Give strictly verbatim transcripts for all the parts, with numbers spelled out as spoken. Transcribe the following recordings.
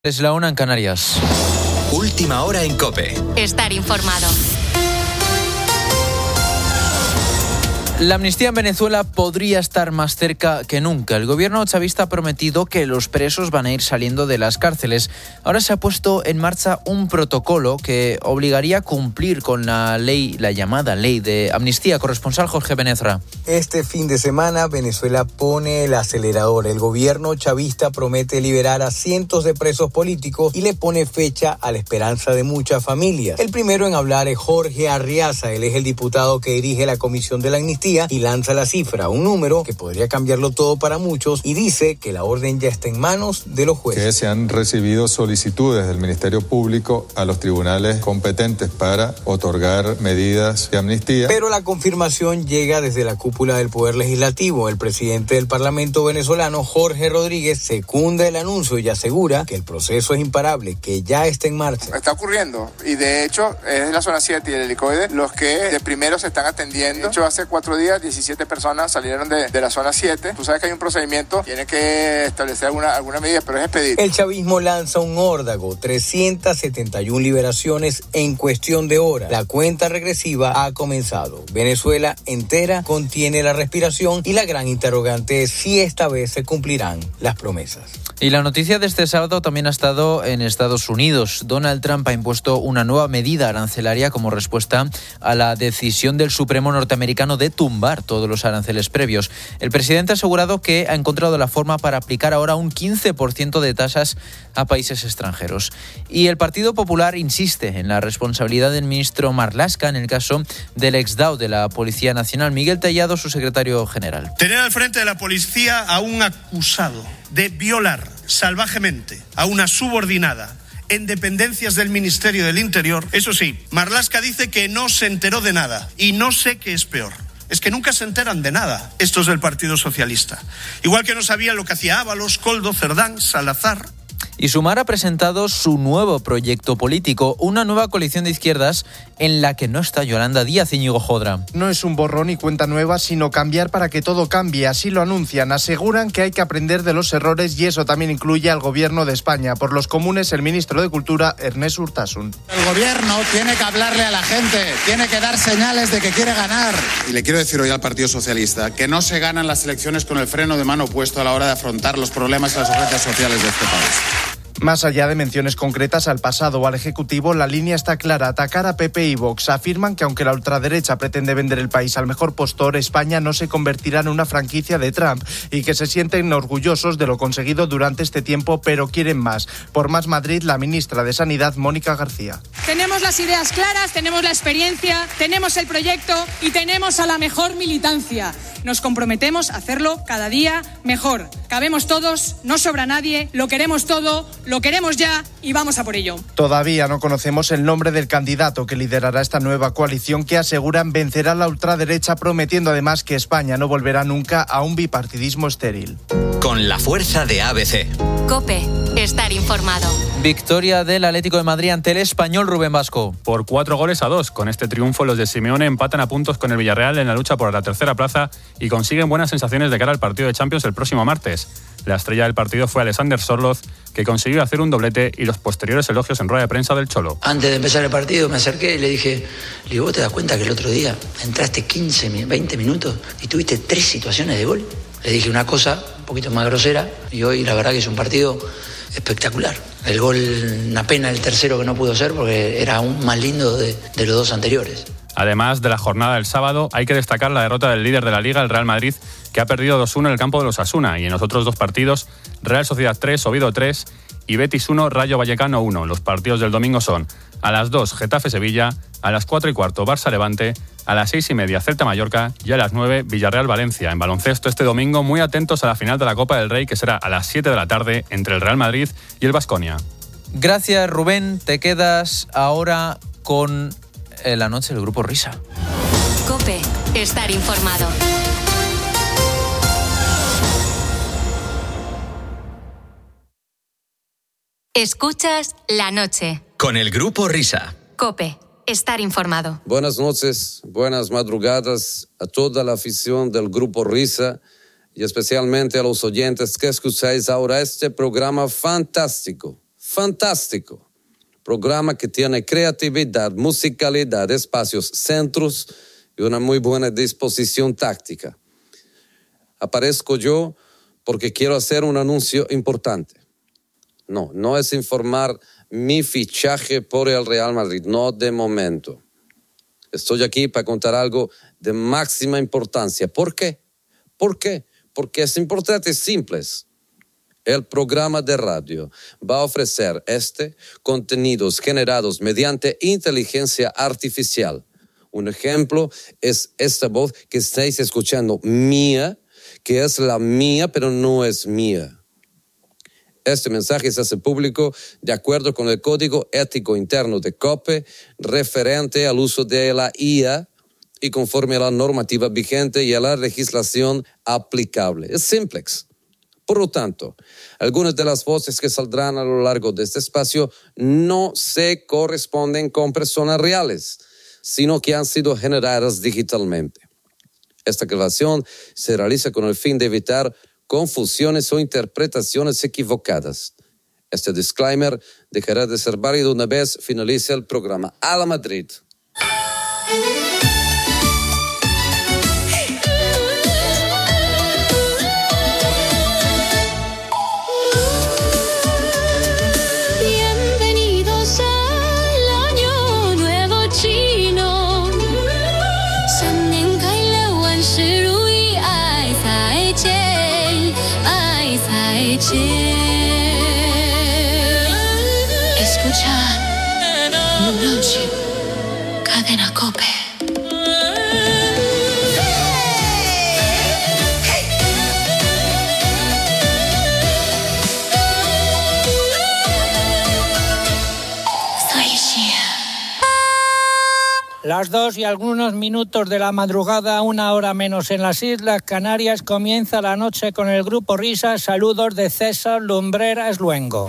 Es la una en Canarias. Última hora en COPE. Estar informado. La amnistía en Venezuela podría estar más cerca que nunca. El gobierno chavista ha prometido que los presos van a ir saliendo de las cárceles. Ahora se ha puesto en marcha un protocolo que obligaría a cumplir con la ley, la llamada ley de amnistía. Corresponsal Jorge Benezra. Este fin de semana Venezuela pone el acelerador. El gobierno chavista promete liberar a cientos de presos políticos y le pone fecha a la esperanza de muchas familias. El primero en hablar es Jorge Arriaza. Él es el diputado que dirige la Comisión de la Amnistía y lanza la cifra, un número que podría cambiarlo todo para muchos, y dice que la orden ya está en manos de los jueces. Que se han recibido solicitudes del Ministerio Público a los tribunales competentes para otorgar medidas de amnistía. Pero la confirmación llega desde la cúpula del Poder Legislativo. El presidente del Parlamento venezolano, Jorge Rodríguez, secunda el anuncio y asegura que el proceso es imparable, que ya está en marcha. Está ocurriendo, y de hecho es la zona siete y el helicoide los que de primero se están atendiendo. De hecho, hace cuatro días diecisiete personas salieron de, de la zona siete. Tú sabes que hay un procedimiento, tiene que establecer alguna, alguna medida, pero es expedir. El chavismo lanza un órdago, trescientas setenta y una liberaciones en cuestión de horas. La cuenta regresiva ha comenzado. Venezuela entera contiene la respiración y la gran interrogante es si esta vez se cumplirán las promesas. Y la noticia de este sábado también ha estado en Estados Unidos. Donald Trump ha impuesto una nueva medida arancelaria como respuesta a la decisión del Supremo norteamericano de tumbar todos los aranceles previos. El presidente ha asegurado que ha encontrado la forma para aplicar ahora un quince por ciento de tasas a países extranjeros. Y el Partido Popular insiste en la responsabilidad del ministro Marlaska en el caso del exdao de la Policía Nacional, Miguel Tellado, su secretario general. Tener al frente de la policía a un acusado de violar salvajemente a una subordinada en dependencias del Ministerio del Interior. Eso sí, Marlaska dice que no se enteró de nada y no sé qué es peor. Es que nunca se enteran de nada estos del Partido Socialista. Igual que no sabían lo que hacía Ábalos, Koldo, Cerdán, Salazar. Y Sumar ha presentado su nuevo proyecto político, una nueva coalición de izquierdas en la que no está Yolanda Díaz. Íñigo Jodra. No es un borrón y cuenta nueva, sino cambiar para que todo cambie. Así lo anuncian. Aseguran que hay que aprender de los errores y eso también incluye al Gobierno de España. Por los comunes, el ministro de Cultura, Ernest Urtasun. El Gobierno tiene que hablarle a la gente, tiene que dar señales de que quiere ganar. Y le quiero decir hoy al Partido Socialista que no se ganan las elecciones con el freno de mano puesto a la hora de afrontar los problemas y las urgencias sociales de este país. Más allá de menciones concretas al pasado o al Ejecutivo, la línea está clara: atacar a P P y Vox. Afirman que aunque la ultraderecha pretende vender el país al mejor postor, España no se convertirá en una franquicia de Trump y que se sienten orgullosos de lo conseguido durante este tiempo, pero quieren más. Por Más Madrid, la ministra de Sanidad, Mónica García. Tenemos las ideas claras, tenemos la experiencia, tenemos el proyecto y tenemos a la mejor militancia. Nos comprometemos a hacerlo cada día mejor. Cabemos todos, no sobra nadie, lo queremos todo, lo queremos ya y vamos a por ello. Todavía no conocemos el nombre del candidato que liderará esta nueva coalición que aseguran vencerá la ultraderecha, prometiendo además que España no volverá nunca a un bipartidismo estéril. Con la fuerza de A B C. COPE. Estar informado. Victoria del Atlético de Madrid ante el Español, Rubén Vasco. Por cuatro goles a dos. Con este triunfo, los de Simeone empatan a puntos con el Villarreal en la lucha por la tercera plaza y consiguen buenas sensaciones de cara al partido de Champions el próximo martes. La estrella del partido fue Alexander Sorloz, que consiguió hacer un doblete y los posteriores elogios en rueda de prensa del Cholo. Antes de empezar el partido me acerqué y le dije, le digo, ¿vos te das cuenta que el otro día entraste quince, veinte minutos y tuviste tres situaciones de gol? Le dije una cosa un poquito más grosera y hoy la verdad que es un partido espectacular. El gol, una pena el tercero que no pudo ser porque era aún más lindo de, de los dos anteriores. Además de la jornada del sábado, hay que destacar la derrota del líder de la Liga, el Real Madrid, que ha perdido dos uno en el campo de los Osasuna, y en los otros dos partidos, Real Sociedad tres, Oviedo tres y Betis uno, Rayo Vallecano uno. Los partidos del domingo son a las dos, Getafe-Sevilla, a las cuatro y cuarto, Barça-Levante, a las seis y media, Celta-Mallorca y a las nueve, Villarreal-Valencia. En baloncesto este domingo, muy atentos a la final de la Copa del Rey, que será a las siete de la tarde entre el Real Madrid y el Baskonia. Gracias, Rubén. Te quedas ahora con la noche del Grupo Risa. COPE. Estar informado. Escuchas La Noche. Con el Grupo Risa. COPE. Estar informado. Buenas noches, buenas madrugadas a toda la afición del Grupo Risa y especialmente a los oyentes que escucháis ahora este programa fantástico. fantástico. Programa que tiene creatividad, musicalidad, espacios, centros y una muy buena disposición táctica. Aparezco yo porque quiero hacer un anuncio importante. No, no es informar mi fichaje por el Real Madrid, no de momento. Estoy aquí para contar algo de máxima importancia. ¿Por qué? ¿Por qué? Porque es importante y simple. El programa de radio va a ofrecer este contenidos generados mediante inteligencia artificial. Un ejemplo es esta voz que estáis escuchando, mía, que es la mía, pero no es mía. Este mensaje se hace público de acuerdo con el Código Ético Interno de COPE referente al uso de la I A y conforme a la normativa vigente y a la legislación aplicable. Es simple. Por lo tanto, algunas de las voces que saldrán a lo largo de este espacio no se corresponden con personas reales, sino que han sido generadas digitalmente. Esta grabación se realiza con el fin de evitar confusiones o interpretaciones equivocadas. Este disclaimer dejará de ser válido una vez finalice el programa. ¡A la Madrid! Escucha Noche, Cadena COPE. Las dos y algunos minutos de la madrugada, una hora menos en las Islas Canarias, comienza la noche con el Grupo Risa. Saludos de César Lumbreras Luengo.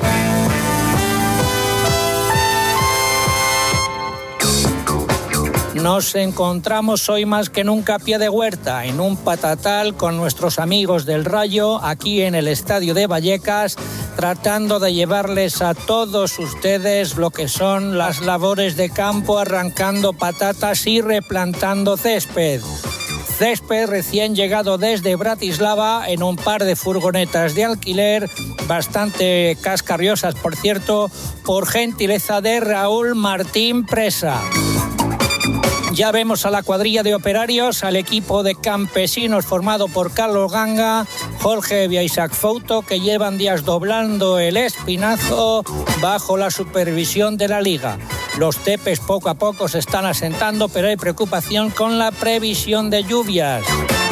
Nos encontramos hoy más que nunca a pie de huerta, en un patatal con nuestros amigos del Rayo, aquí en el Estadio de Vallecas, tratando de llevarles a todos ustedes lo que son las labores de campo, arrancando patatas y replantando césped. Césped recién llegado desde Bratislava en un par de furgonetas de alquiler, bastante cascarriosas, por cierto, por gentileza de Raúl Martín Presa. Ya vemos a la cuadrilla de operarios, al equipo de campesinos formado por Carlos Ganga, Jorge y Isaac Fouto, que llevan días doblando el espinazo bajo la supervisión de la Liga. Los tepes poco a poco se están asentando, pero hay preocupación con la previsión de lluvias.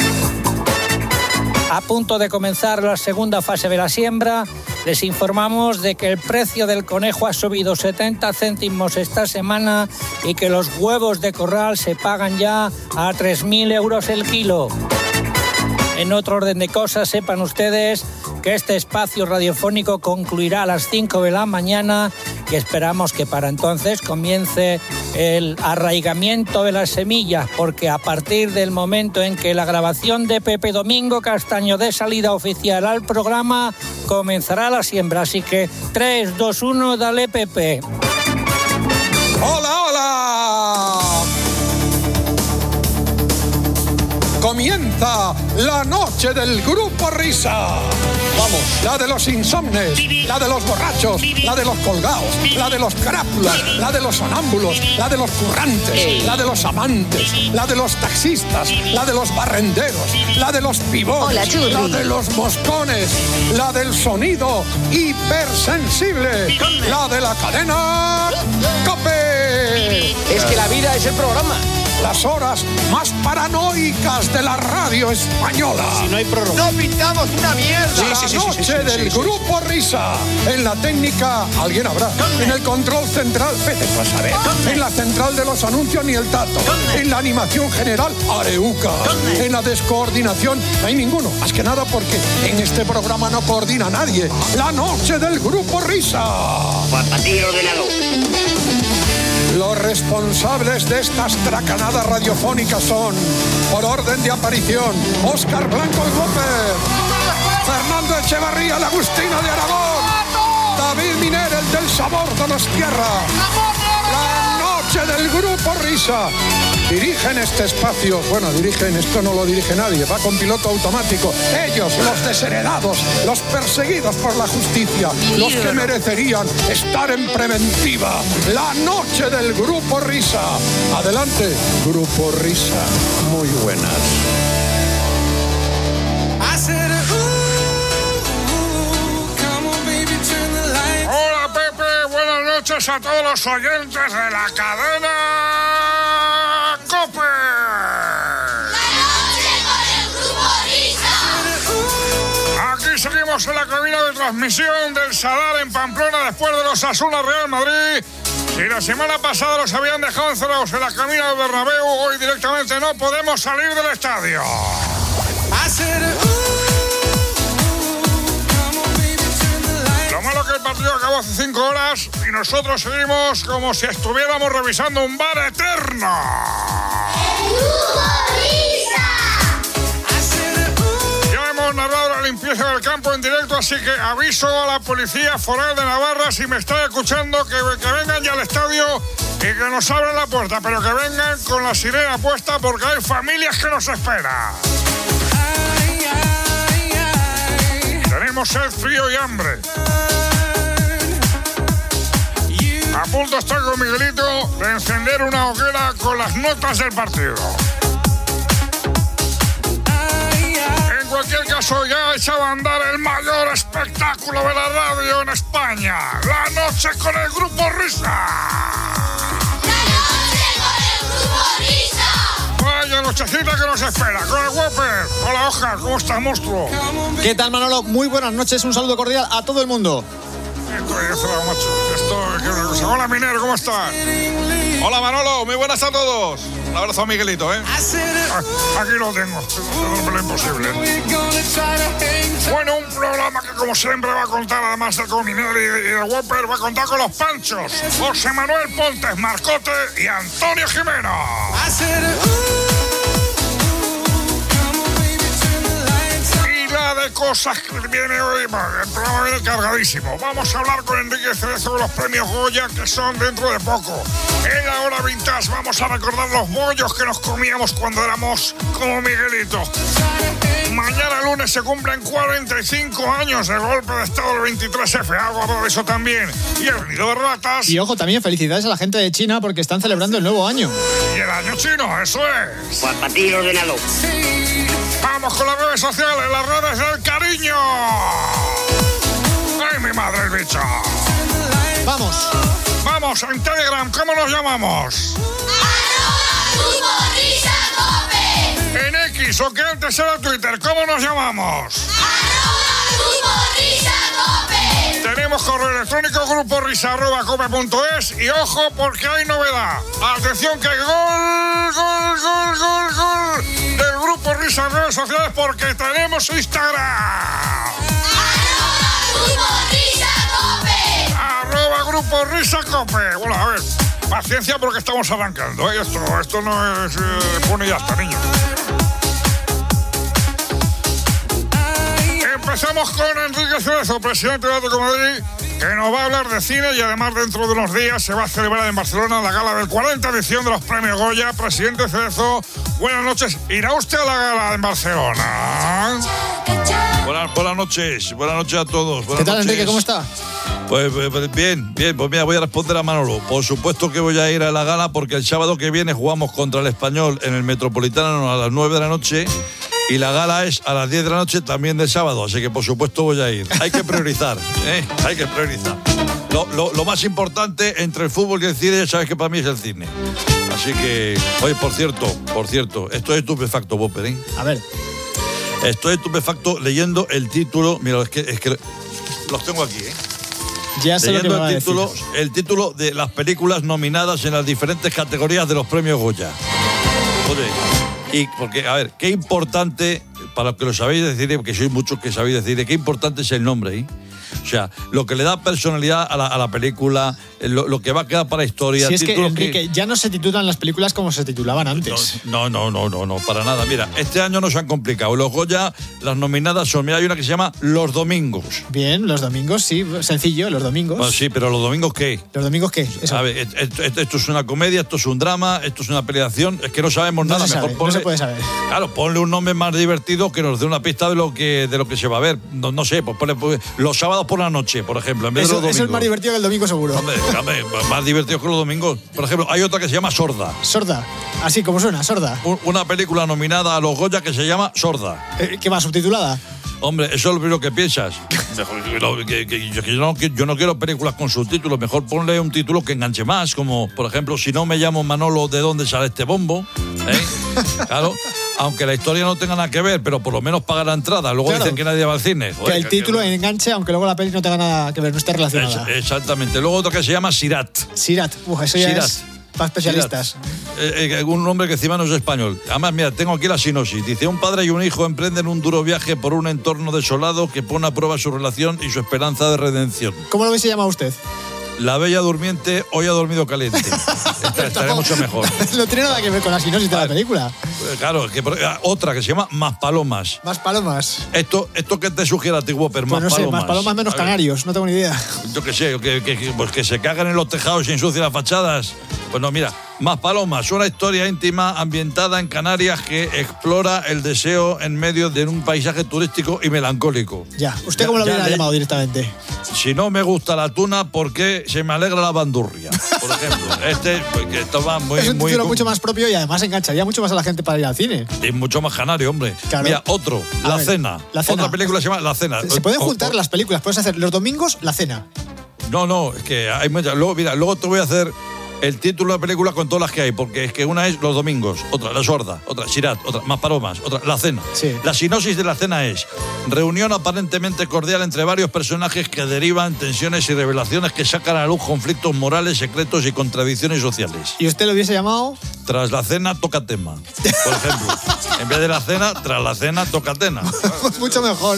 A punto de comenzar la segunda fase de la siembra, les informamos de que el precio del conejo ha subido setenta céntimos esta semana y que los huevos de corral se pagan ya a tres mil euros el kilo. En otro orden de cosas, sepan ustedes que este espacio radiofónico concluirá a las cinco de la mañana y esperamos que para entonces comience el arraigamiento de las semillas, porque a partir del momento en que la grabación de Pepe Domingo Castaño dé salida oficial al programa, comenzará la siembra. Así que tres, dos, uno, dale Pepe. ¡Hola, hola! Comienza la noche del Grupo Risa. Vamos, la de los insomnes, la de los borrachos, la de los colgados, la de los crápulas, la de los sonámbulos, la de los currantes, la de los amantes, la de los taxistas, la de los barrenderos, la de los pivones, la de los moscones, la del sonido hipersensible, la de la cadena COPE. Es que la vida es el programa. Las horas más paranoicas de la radio española. Si no hay prórroga. No pintamos una mierda. Sí, la sí, sí, noche sí, sí, sí, del sí, sí. Grupo Risa. En la técnica, alguien habrá. ¿Dónde? En el control central, vete tú a saber. ¿Dónde? En la central de los anuncios, ni el tato. ¿Dónde? En la animación general, Areuca. ¿Dónde? En la descoordinación, no hay ninguno. Más que nada porque en este programa no coordina nadie. La noche del Grupo Risa. Juan Patillo de Lago. Los responsables de estas tracanadas radiofónicas son, por orden de aparición, Óscar Blanco y López, Fernando Echevarría, la Agustina de Aragón, David Miner, el del más tierra. La noche del Grupo Risa. Dirigen este espacio, bueno, dirigen, esto no lo dirige nadie, va con piloto automático. Ellos, los desheredados, los perseguidos por la justicia, los que merecerían estar en preventiva. La noche del Grupo Risa. Adelante, Grupo Risa. Muy buenas. Hola, Pepe, buenas noches a todos los oyentes de la cadena COPE. ¡La noche con el Grupo Risa! Aquí seguimos en la cabina de transmisión del Sadar en Pamplona después de los Osasuna Real Madrid. Si la semana pasada los habían dejado encerrados en la cabina del Bernabéu, hoy directamente no podemos salir del estadio. Lo malo que el partido acabó hace cinco horas y nosotros seguimos como si estuviéramos revisando un bar eterno. Ya hemos narrado la limpieza del campo en directo, así que aviso a la Policía Foral de Navarra, si me está escuchando, que, que vengan ya al estadio y que nos abran la puerta, pero que vengan con la sirena puesta porque hay familias que nos esperan. Tenemos sed, frío y hambre. A punto estoy con Miguelito de encender una hoguera con las notas del partido. En cualquier caso, ya ha echado a andar el mayor espectáculo de la radio en España. La noche con el Grupo Risa. ¡La noche con el Grupo Risa! Vaya nochecita que nos espera. Con el Whopper. Hola, Hoja, ¿cómo estás, monstruo? ¿Qué tal, Manolo? Muy buenas noches, un saludo cordial a todo el mundo. Estoy encerrado, macho. Esto es una cosa. Hola, Minero, ¿cómo estás? Hola, Manolo, muy buenas a todos. Un abrazo a Miguelito, ¿eh? Ah, aquí lo tengo. No es imposible. Bueno, un programa que, como siempre, va a contar, además de con Minero y de Whopper, va a contar con los Panchos, José Manuel Pontes, Marcote y Antonio Jimeno. De cosas que viene hoy, el programa viene cargadísimo. Vamos a hablar con Enrique Cerezo de los premios Goya, que son dentro de poco. En la hora vintage vamos a recordar los bollos que nos comíamos cuando éramos como Miguelito. Mañana lunes se cumplen cuarenta y cinco años del golpe de estado del veintitrés F. Algo de eso también. Y el nido de ratas. Y ojo, también felicidades a la gente de China porque están celebrando el nuevo año. Y el año chino, eso es. Pues para ti, ordenador. Vamos con las redes sociales, las redes del cariño. ¡Ay, mi madre, el bicho! Vamos. Vamos, en Telegram, ¿cómo nos llamamos? ¡Grupo Risa Cope! En X, o que antes era Twitter, ¿cómo nos llamamos? ¡Grupo Risa Cope! Tenemos correo electrónico gruporrisa arroba cope punto es y ojo porque hay novedad. Atención que hay gol, gol, gol, gol, gol del Grupo Risa en redes sociales porque tenemos Instagram. ¡Grupo Risa Cope! Arroba Grupo Risa Cope. Bueno, a ver, paciencia porque estamos arrancando, ¿eh? Esto, esto no es... Eh, pone ya hasta, niño. Empezamos con Enrique Cerezo, presidente de Atlético de Madrid, que nos va a hablar de cine y además dentro de unos días se va a celebrar en Barcelona la gala del cuarenta edición de los premios Goya. Presidente Cerezo, buenas noches. ¿Irá usted a la gala en Barcelona? Buenas, buenas noches, buenas noches a todos. Buenas ¿Qué tal, noches. Enrique? ¿Cómo está? Pues, pues bien, bien, pues mira, voy a responder a Manolo. Por supuesto que voy a ir a la gala porque el sábado que viene jugamos contra el Español en el Metropolitano a las nueve de la noche. Y la gala es a las diez de la noche también de sábado, así que por supuesto voy a ir. Hay que priorizar, ¿eh? Hay que priorizar. Lo, lo, lo más importante entre el fútbol y el cine, ya sabes que para mí es el cine. Así que, oye, por cierto, por cierto, estoy estupefacto, Whopper, ¿eh? A ver. Estoy estupefacto leyendo el título, mira, es que, es que los tengo aquí, ¿eh? Ya sé leyendo lo que me va el a título, decir. el título de las películas nominadas en las diferentes categorías de los premios Goya. Oye, y porque, a ver, qué importante, para los que lo sabéis decir, porque sois muchos que sabéis decir, qué importante es el nombre, ¿eh? O sea, lo que le da personalidad a la, a la película, lo, lo que va a quedar para la historia. Si es que, títulos Enrique, ya no se titulan las películas como se titulaban antes. No, no, no, no, no, para nada. Mira, este año no se han complicado. Los Goya, las nominadas son, mira, hay una que se llama Los Domingos. Bien, los domingos, sí, sencillo, los domingos. Bueno, sí, pero ¿los domingos qué? ¿Los domingos qué? Eso. A ver, esto, esto, esto es una comedia, esto es un drama, esto es una peli de acción, es que no sabemos No nada. se Mejor sabe, ponle, no se puede saber. Claro, ponle un nombre más divertido que nos dé una pista de lo que, de lo que se va a ver. No, no sé, pues ponle, pues, los sábados por la noche, por ejemplo, en vez Eso, de los domingos. eso es más divertido que el domingo seguro. Hombre, hombre, más divertido que los domingos. Por ejemplo, hay otra que se llama Sorda. Sorda, así como suena, Sorda. Un- Una película nominada a los Goya que se llama Sorda. Eh, ¿Qué va, subtitulada? Hombre, eso es lo primero que piensas. Que, que- que yo, que yo no, que yo no quiero películas con subtítulos, mejor ponle un título que enganche más, como por ejemplo, si no me llamo Manolo, ¿de dónde sale este bombo? ¿Eh? Claro, aunque la historia no tenga nada que ver, pero por lo menos paga la entrada. Luego Claro. dicen que nadie va al cine. Que Joder, el título enganche, aunque luego la peli no tenga nada que ver, no esté relacionada. Es- exactamente. Luego otra que se llama Sirat. Sirat, uf, eso ya Sirat. es para especialistas. Eh, eh, un nombre que encima no es español. Además, mira, tengo aquí la sinopsis. Dice, un padre y un hijo emprenden un duro viaje por un entorno desolado que pone a prueba su relación y su esperanza de redención. ¿Cómo lo hubiese llamado usted? La bella durmiente hoy ha dormido caliente. Esta- Estaré mucho mejor. No tiene nada que ver con la sinopsis de la película. Eh, Claro, que, por- ah, otra que se llama Más Palomas. Más palomas. Esto, esto que te sugiere a ti, Whopper, Pues más no sé, palomas. más palomas menos A ver, canarios, no tengo ni idea. Yo qué sé, que, que- que- pues que se cagan en los tejados y ensucian las fachadas. Pues no, mira, Más Palomas, una historia íntima ambientada en Canarias que explora el deseo en medio de un paisaje turístico y melancólico. Ya, ¿usted Ya- cómo lo ya hubiera le- llamado directamente? Si no me gusta la tuna, ¿por qué se me alegra la bandurria? Por ejemplo, este pues, que esto va muy, es un muy título mucho más propio y además engancharía mucho más a la gente para ir al cine. y mucho más canario, hombre. Claro. Mira, otro, A La ver, Cena. La Cena. Otra película se llama La Cena. Se pueden O- o- juntar las películas, puedes hacer los domingos la cena. No, no, es que hay muchas. Luego, mira, luego te voy a hacer el título de la película con todas las que hay, porque es que una es Los Domingos, otra La Sorda, otra Sirat, otra Más Palomas, otra La Cena. Sí. La sinopsis de La Cena es reunión aparentemente cordial entre varios personajes que derivan tensiones y revelaciones que sacan a la luz conflictos morales, secretos y contradicciones sociales. ¿Y usted lo hubiese llamado? Tras la cena, toca tema. Por ejemplo, en vez de la cena, tras la cena, toca tema. Mucho mejor.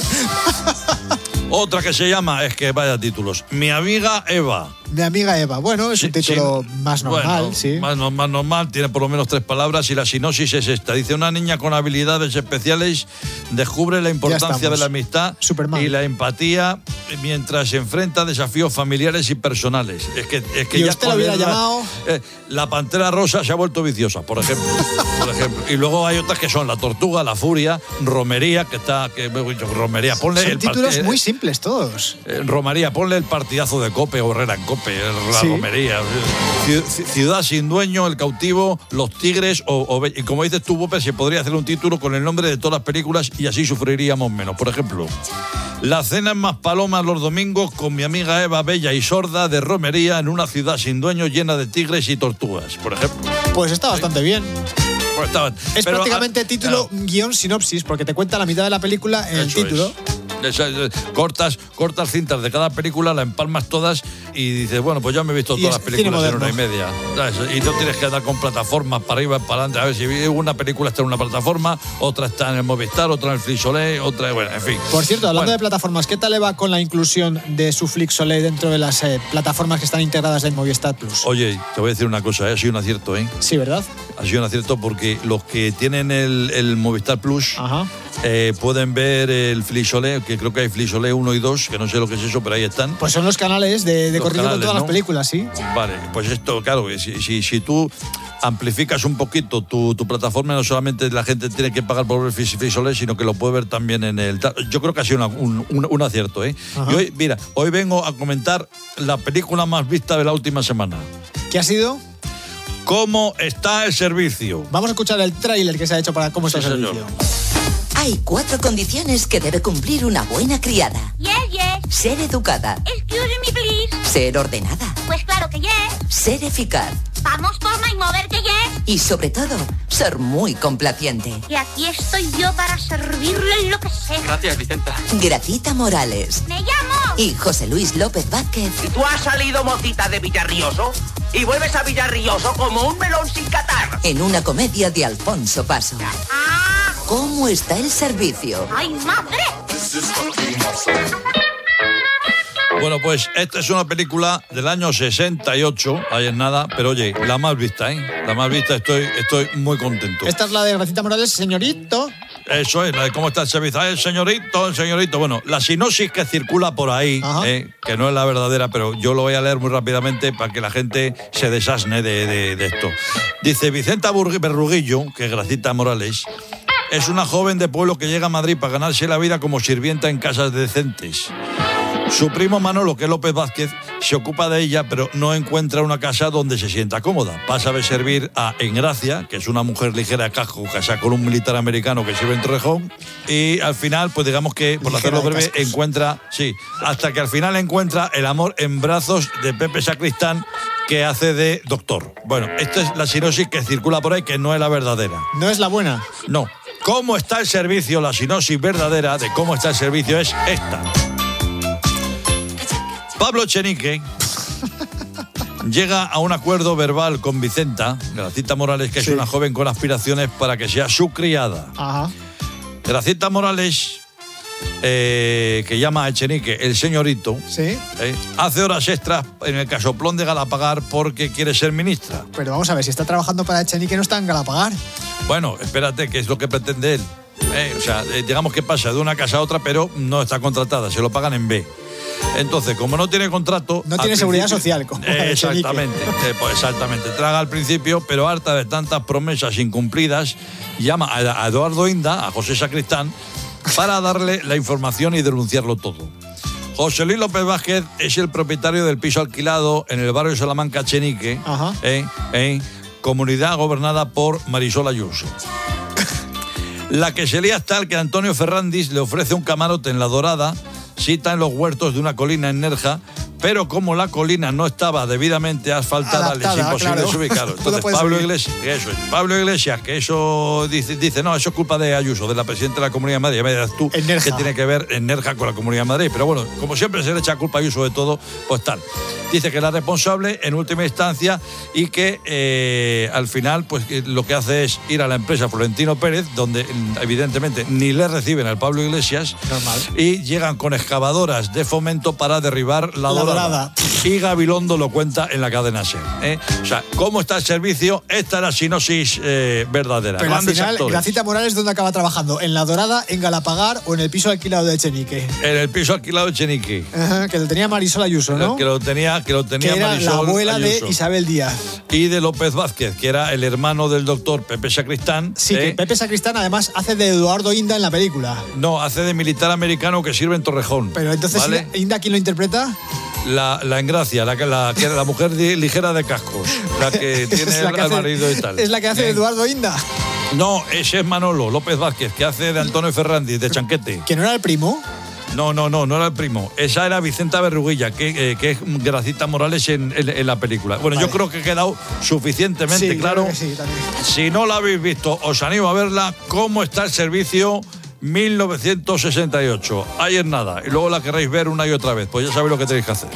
Otra que se llama, es que vaya títulos, Mi amiga Eva. Mi amiga Eva. Bueno, es un título sí. más normal, Bueno, sí. Más, no- más normal, tiene por lo menos tres palabras y la sinopsis es esta. Dice, una niña con habilidades especiales descubre la importancia estamos. de la amistad Superman. y la empatía mientras se enfrenta a desafíos familiares y personales. Es que, es que ¿Y ya usted lo con hubiera la- llamado? eh, la pantera rosa se ha vuelto viciosa, por ejemplo. por ejemplo. Y luego hay otras que son La Tortuga, La Furia, Romería, que está... Que, Romería, ponle Son el títulos parti- muy simples todos. eh, Romería, ponle el partidazo de Cope o Herrera en Cope, el- la Sí. Romería. Ciu- ci- Ciudad sin dueño, El cautivo, Los tigres, o, o Be- y como dices tú, Bope, se podría hacer un título con el nombre de todas las películas y así sufriríamos menos. Por ejemplo, La cena en Más Palomas los domingos con mi amiga Eva, bella y sorda, de Romería, en una ciudad sin dueño llena de tigres y tortugas, por ejemplo. Pues está bastante bien. Pues estaban- Es pero, prácticamente ah, título, claro. guión, sinopsis, porque te cuenta la mitad de la película en el Eso título. es. Esa- eh, cortas, cortas cintas de cada película, la empalmas todas y dices, bueno, pues ya me he visto Y todas es las películas cine en una y moderno. media. ¿Sabes? Y no tienes que andar con plataformas para arriba, para adelante. A ver, si una película está en una plataforma, otra está en el Movistar, otra en el Flixolé, otra, bueno, en fin. Por cierto, hablando Bueno, de plataformas, ¿qué tal le va con la inclusión de su Flixolé dentro de las eh, plataformas que están integradas en Movistar Plus? Oye, te voy a decir una cosa, ¿eh? Ha sido un acierto, ¿eh? Sí, ¿verdad? Ha sido un acierto porque los que tienen el, el Movistar Plus eh, pueden ver el Flixolé, que creo que hay Flixolé uno y dos, que no sé lo que es eso, pero ahí están. Pues son los canales de, de Los corrido con canales, todas ¿no? las películas, sí. Vale, pues esto, claro, que si, si, si tú amplificas un poquito tu, tu plataforma, no solamente la gente tiene que pagar por ver Flixolé, sino que lo puede ver también en el... Yo creo que ha sido una- un, un- un acierto, ¿eh? Ajá. Y hoy, mira, hoy vengo a comentar la película más vista de la última semana. ¿Qué ha sido? ¿Cómo está el servicio? Vamos a escuchar el tráiler que se ha hecho para cómo está Sí, el señor. servicio. Hay cuatro condiciones que debe cumplir una buena criada. Yes, yes. Ser educada, Excuse me, please. ser ordenada, Pues claro que yes. ser eficaz Vamos, forma y mover que yes. y sobre todo, ser muy complaciente. Y aquí estoy yo para servirle lo que sea. Gracias, Vicenta. Gratita Morales Me llamo. y José Luis López Vázquez ¿Y tú has salido mocita de Villarrioso? Y vuelves a Villarrioso como un melón sin catar. en una comedia de Alfonso Paso. Ah, ¿Cómo está el servicio? ¡Ay, madre! Bueno, pues esta es una película del año sesenta y ocho, ahí es nada, pero oye, la más vista, ¿eh? La más vista, estoy, estoy muy contento. Esta es la de Gracita Morales, señorito. Eso es, la de cómo está el servicio. Ah, el señorito, el señorito. Bueno, la sinopsis que circula por ahí, eh, que no es la verdadera, pero yo lo voy a leer muy rápidamente para que la gente se desasne de, de, de esto. Dice, Vicenta Berruguillo, que es Gracita Morales, es una joven de pueblo que llega a Madrid para ganarse la vida como sirvienta en casas decentes. Su primo Manolo, que es López Vázquez, se ocupa de ella, pero no encuentra una casa donde se sienta cómoda. Pasa de servir a Engracia, que es una mujer ligera de casco, casada con un militar americano que sirve en Torrejón, y al final, pues digamos que, por hacerlo breve, encuentra, sí, hasta que al final encuentra el amor en brazos de Pepe Sacristán, que hace de doctor. Bueno, esta es la sinopsis que circula por ahí, que no es la verdadera. ¿No es la buena? No. ¿Cómo está el servicio? La sinopsis verdadera de cómo está el servicio es esta. Pablo Echenique llega a un acuerdo verbal con Vicenta, Gracita Morales, que sí. es una joven con aspiraciones para que sea su criada. Ajá. Gracita Morales, eh, que llama a Echenique el señorito, ¿sí? eh, hace horas extras en el casoplón de Galapagar porque quiere ser ministra. Pero vamos a ver, si está trabajando para Echenique no está en Galapagar. Bueno, espérate, que es lo que pretende él. Eh, o sea, eh, digamos que pasa de una casa a otra, pero no está contratada, se lo pagan en B. Entonces, como no tiene contrato... No tiene seguridad social. Como eh, exactamente, eh, pues exactamente. Traga al principio, pero harta de tantas promesas incumplidas, llama a, a Eduardo Inda, a José Sacristán, para darle la información y denunciarlo todo. José Luis López Vázquez es el propietario del piso alquilado en el barrio de Salamanca, Echenique, eh, eh, comunidad gobernada por Marisol Ayuso. La que se lía es tal que Antonio Ferrandis le ofrece un camarote en La Dorada, cita en los huertos de una colina en Nerja, pero como la colina no estaba debidamente asfaltada, adaptada, le es imposible claro. ubicarlo. Entonces, Pablo Iglesias, eso es, Pablo Iglesias, que eso dice, dice, no, eso es culpa de Ayuso, de la presidenta de la Comunidad de Madrid. Ya me dirás tú qué tiene que ver en Nerja con la Comunidad de Madrid. Pero bueno, como siempre se le echa culpa a Ayuso de todo, pues tal. Dice que es la responsable en última instancia y que eh, al final pues lo que hace es ir a la empresa Florentino Pérez, donde evidentemente ni le reciben al Pablo Iglesias. Normal. Y llegan con excavadoras de Fomento para derribar la, la dorada. dorada. Y Gabilondo lo cuenta en la cadena SER. ¿eh? O sea, ¿cómo está el servicio? Esta es la sinopsis eh, verdadera. Pero Grandes al final, actores. Gracita Morales, ¿dónde acaba trabajando? ¿En La Dorada, en Galapagar o en el piso alquilado de Echenique? En el piso alquilado de Echenique. Ajá, que lo tenía Marisol Ayuso, ¿no? Que lo tenía, que lo tenía que era Marisol la abuela Ayuso. de Isabel Díaz. Y de López Vázquez, que era el hermano del doctor Pepe Sacristán. Sí, ¿eh? que Pepe Sacristán además hace de Eduardo Inda en la película. No, hace de militar americano que sirve en Torrejón. Pero entonces, ¿vale? ¿Inda quién lo interpreta? La, la Engracia, la, la, la, la mujer di, ligera de cascos, la que tiene la el, que al hace, marido y tal. Es la que hace de Eduardo Inda. No, ese es Manolo López Vázquez, que hace de Antonio Ferrandis, de Chanquete. ¿Que no era el primo? No, no, no, no era el primo. Esa era Vicenta Berruguilla, que, eh, que es Gracita Morales en, en, en la película. Bueno, vale. Yo creo que he quedado suficientemente sí, claro. Creo que sí, también. Si no la habéis visto, os animo a verla. ¿Cómo está el servicio? mil novecientos sesenta y ocho. Ahí es nada. Y luego la queréis ver una y otra vez. Pues ya sabéis lo que tenéis que hacer.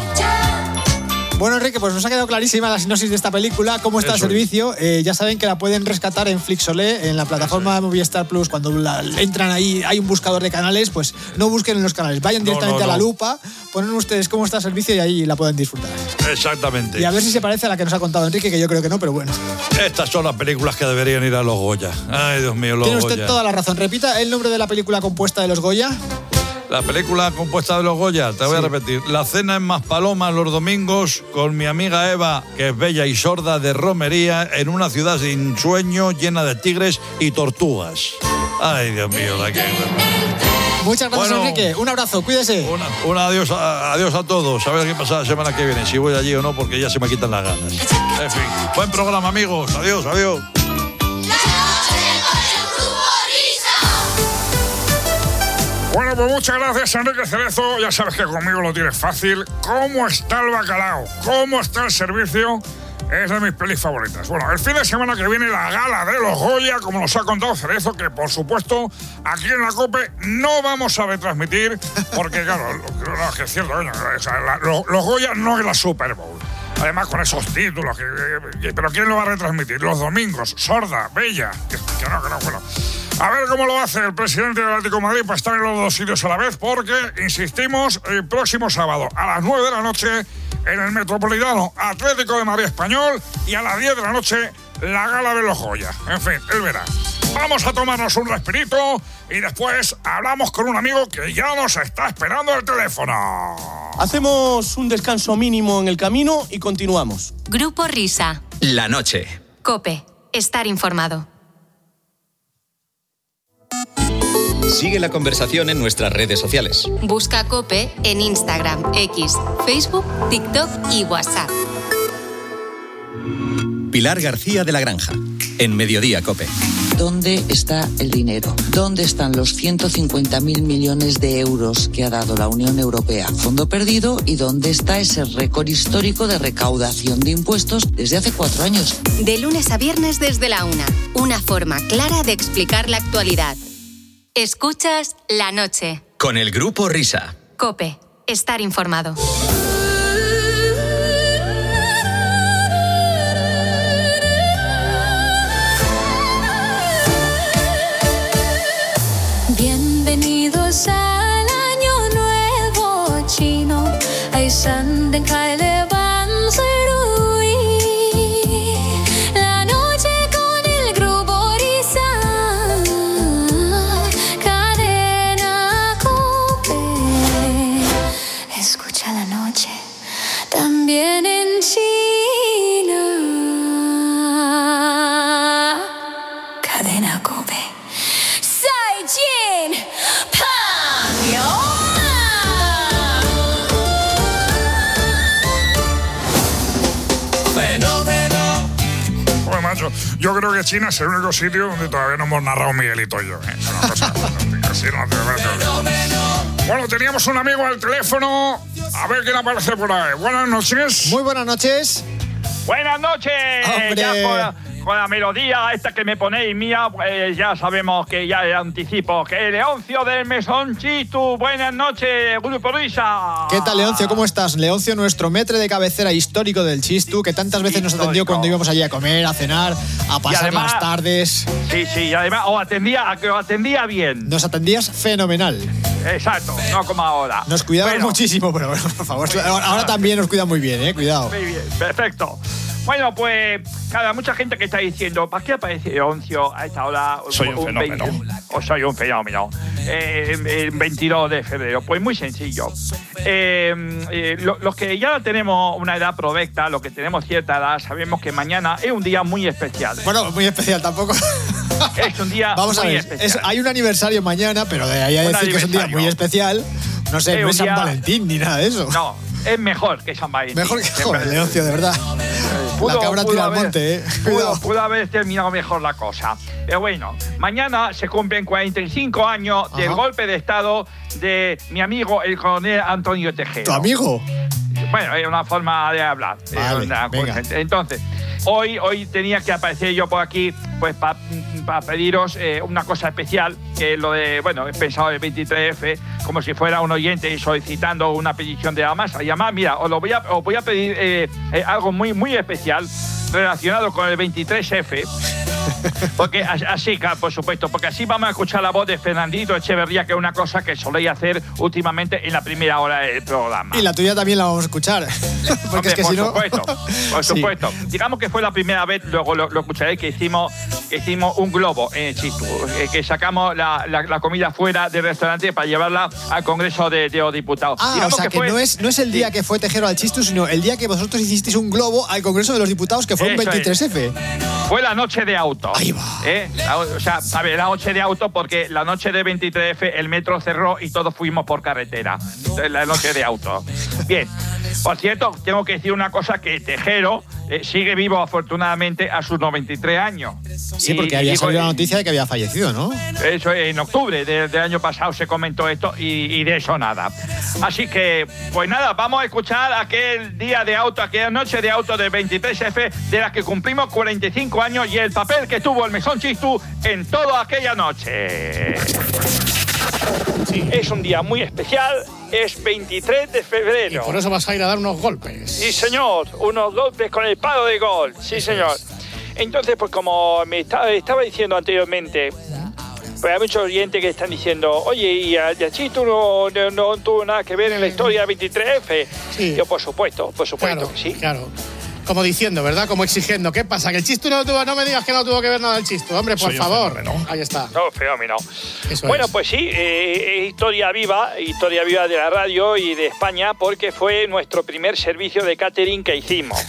Bueno, Enrique, pues nos ha quedado clarísima la sinopsis de esta película, cómo está Eso el servicio. Eh, ya saben que la pueden rescatar en Flixolé, en la plataforma de Movistar Plus. Cuando la, entran ahí, hay un buscador de canales, pues no busquen en los canales, vayan directamente no, no, no. a la lupa, ponen ustedes cómo está el servicio y ahí la pueden disfrutar. Exactamente. Y a ver si se parece a la que nos ha contado Enrique, que yo creo que no, pero bueno. Estas son las películas que deberían ir a los Goya. Ay, Dios mío, los Goya. Tiene usted toda la razón. Repita el nombre de la película compuesta de los Goya. La película compuesta de los Goya, te voy sí. a repetir. La cena en Maspalomas los domingos con mi amiga Eva, que es bella y sorda, de romería, en una ciudad sin sueño, llena de tigres y tortugas. Ay, Dios mío, la que... Muchas gracias, bueno, Enrique. Un abrazo, cuídese. Una, un adiós a, adiós a todos. A ver qué pasa la semana que viene, si voy allí o no, porque ya se me quitan las ganas. En fin, buen programa, amigos. Adiós, adiós. Bueno, pues muchas gracias, Enrique Cerezo. Ya sabes que conmigo lo tienes fácil. ¿Cómo está el bacalao? ¿Cómo está el servicio? Es de mis pelis favoritas. Bueno, el fin de semana que viene la gala de los Goya, como nos ha contado Cerezo, que por supuesto aquí en la COPE no vamos a retransmitir, porque claro, no, es que es cierto, coño, o sea, la, lo, los Goya no es la Super Bowl. Además, con esos títulos. Que, que, ¿Pero quién lo va a retransmitir? Los domingos. Sorda, Bella. Que, que no, que no, bueno. A ver cómo lo hace el presidente del Atlético de Madrid para estar en los dos sitios a la vez, porque, insistimos, el próximo sábado a las nueve de la noche en el Metropolitano Atlético de Madrid Español y a las diez de la noche la Gala de los Goya. En fin, él verá. Vamos a tomarnos un respirito y después hablamos con un amigo que ya nos está esperando el teléfono. Hacemos un descanso mínimo en el camino y continuamos. Grupo Risa. La noche. COPE. Estar informado. Sigue la conversación en nuestras redes sociales. Busca COPE en Instagram, X, Facebook, TikTok y WhatsApp. Pilar García de la Granja, en Mediodía COPE. ¿Dónde está el dinero? ¿Dónde están los ciento cincuenta mil millones de euros que ha dado la Unión Europea? Fondo perdido. ¿Y dónde está ese récord histórico de recaudación de impuestos desde hace cuatro años? De lunes a viernes desde la una. Una forma clara de explicar la actualidad. Escuchas La Noche. Con el Grupo Risa. COPE. Estar informado. Bienvenidos al año nuevo chino. Ai shan den kai le ban zui. La noche con el Grupo Risa. Cadena COPE. Escucha la noche. También en China. Cadena COPE. Saijin. Bueno, macho, yo creo que China es el único sitio donde todavía no hemos narrado Miguelito y yo. ¿eh? Es una cosa así, no te Bueno, teníamos un amigo al teléfono. A ver quién aparece por ahí. Buenas noches. Muy buenas noches. Buenas noches. ¡Hombre! Ya con, con la melodía esta que me ponéis mía, pues ya sabemos que ya anticipo que Leoncio del Mesón Chistu. Buenas noches, Grupo Risa. ¿Qué tal, Leoncio? ¿Cómo estás? Leoncio, nuestro metre de cabecera histórico del Chistu, que tantas veces nos atendió cuando íbamos allí a comer, a cenar, a pasar además, las tardes. Sí, sí, y además os atendía, os atendía bien. Nos atendías fenomenal. Exacto, no como ahora. Nos cuidabas bueno, muchísimo, pero bueno, por favor. Ahora, ahora también nos cuida muy bien, ¿eh? Cuidado. Muy bien, perfecto. Bueno, pues, claro, mucha gente que está diciendo, ¿para qué aparece Leoncio a esta hora? Soy un, un fenómeno. veinte, o soy un fenómeno. Eh, el veintidós de febrero. Pues muy sencillo. Eh, eh, lo, los que ya tenemos una edad provecta, los que tenemos cierta edad, sabemos que mañana es un día muy especial. Bueno, muy especial tampoco. Es un día Vamos muy a ver, especial. Es, hay un aniversario mañana, pero de ahí a Un decir que es un día muy especial, no sé, Es no un es San día- Valentín ni nada de eso. No, es mejor que San Valentín. Mejor que joder, Leoncio, de verdad. La cabra tira al haber- monte, ¿eh? Pudo, Cuidado. pudo haber terminado mejor la cosa. Pero bueno, mañana se cumplen cuarenta y cinco años del Ajá. golpe de Estado de mi amigo, el coronel Antonio Tejero. ¿Tu amigo? Bueno, es una forma de hablar. Es Vale, una venga. cosa. Entonces, hoy, hoy tenía que aparecer yo por aquí pues para pa pediros eh, una cosa especial, que es lo de, bueno, he pensado el veintitrés efe, como si fuera un oyente y solicitando una petición de la masa. Y además, mira, os, lo voy, a, os voy a pedir eh, eh, algo muy, muy especial relacionado con el veintitrés efe. Porque así, claro, por supuesto, porque así vamos a escuchar la voz de Fernandito Echeverría, que es una cosa que soléis hacer últimamente en la primera hora del programa. Y la tuya también la vamos a escuchar. Porque Hombre, es que por si no. supuesto, por Sí. supuesto. Digamos que fue la primera vez, luego lo, lo escucharéis, que hicimos, que hicimos un globo en el Chistu, eh, que sacamos la, la, la comida fuera del restaurante para llevarla al Congreso de, de los Diputados. Ah, Digamos o sea que, fue- no, es, no es el día que fue Tejero al Chistu, sino el día que vosotros hicisteis un globo al Congreso de los Diputados, que fue un Eso veintitrés es. efe. Fue la noche de auto. Ahí va. ¿Eh? La- o sea, a ver, la noche de auto porque la noche de veintitrés efe el metro cerró y todos fuimos por carretera. Entonces, la noche de auto. Bien. Por cierto, tengo que decir una cosa, que Tejero eh, sigue vivo afortunadamente a sus noventa y tres años. Sí, Y- porque y había digo, salido la noticia de que había fallecido, ¿no? Eso en octubre de- del año pasado se comentó esto y, y de eso nada. Así que, pues nada, vamos a escuchar aquel día de auto, aquella noche de auto del veintitrés efe de la que cumplimos cuarenta y cinco años y el papel que tuvo el Mesón Chistu en toda aquella noche. Sí. Es un día muy especial, es veintitrés de febrero. Y por eso vas a ir a dar unos golpes. Sí, señor, unos golpes con el palo de golf, sí, eso señor. Es. Entonces, pues como me estaba, estaba diciendo anteriormente, pues hay muchos oyentes que están diciendo, oye, y Chito no, no, no tuvo nada que ver en la historia del veintitrés efe. Sí. Yo, por supuesto, por supuesto claro, que sí. Claro. Como diciendo, ¿verdad? Como exigiendo. ¿Qué pasa? ¿Que el Chistu no tuvo? No me digas que no tuvo que ver nada el Chistu. Hombre, por Soy favor. Fenómeno. Ahí está. No, fenómeno. Eso bueno, es. pues sí, eh, historia viva, historia viva de la radio y de España, porque fue nuestro primer servicio de catering que hicimos.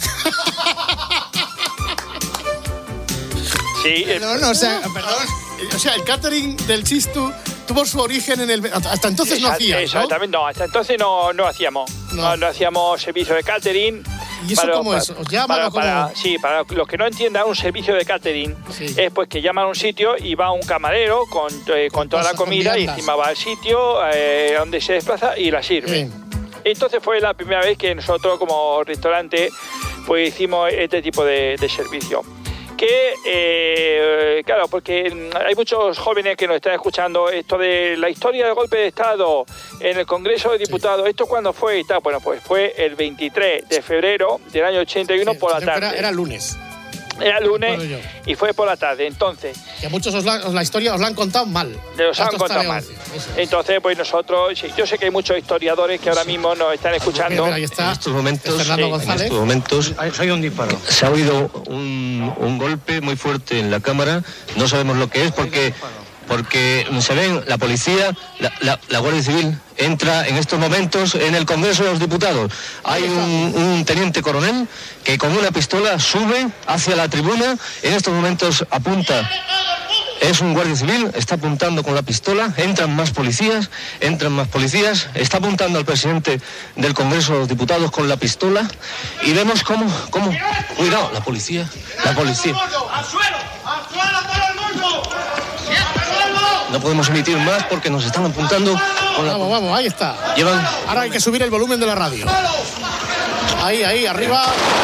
Sí. No, no, o sea, perdón. O sea, el catering del Chistu tuvo su origen en el... Hasta entonces no hacíamos, ¿no? Exactamente, no, hasta entonces no, no hacíamos. No. No, no hacíamos servicio de catering. ¿Y eso para, cómo es? ¿Os llaman para, o cómo? Para, sí, para los que no entiendan, un servicio de catering sí. es pues que llaman a un sitio y va un camarero con, eh, con, con toda la comida y encima va al sitio eh, donde se desplaza y la sirve. Bien. Entonces fue la primera vez que nosotros como restaurante pues hicimos este tipo de, de servicio. Que, eh, claro, porque hay muchos jóvenes que nos están escuchando esto de la historia del golpe de Estado en el Congreso de Diputados. Sí. ¿Esto cuándo fue y tal? Bueno, pues fue el veintitrés de febrero del año ochenta y uno sí, por la tarde. Era, era lunes. Era lunes y fue por la tarde, entonces... Que muchos os la, os la historia os la han contado mal. Os han contado mal. Entonces, pues nosotros... Sí, yo sé que hay muchos historiadores que ahora mismo nos están escuchando. Mira, mira, ahí está. En estos momentos, Fernando sí, González. En estos momentos hay un disparo. Se ha oído un, un golpe muy fuerte en la cámara. No sabemos lo que es porque... porque se ven la policía, la, la, la Guardia Civil entra en estos momentos en el Congreso de los Diputados. Hay un, un teniente coronel que con una pistola sube hacia la tribuna, en estos momentos apunta. Es un guardia civil, está apuntando con la pistola, entran más policías, entran más policías, está apuntando al presidente del Congreso de los Diputados con la pistola y vemos cómo, cómo, cuidado, la policía, la policía. ¡Al suelo! ¡Al suelo todo el mundo! No podemos emitir más porque nos están apuntando con la... Vamos, vamos, ahí está. Llevan... Ahora hay que subir el volumen de la radio. Ahí, ahí, arriba.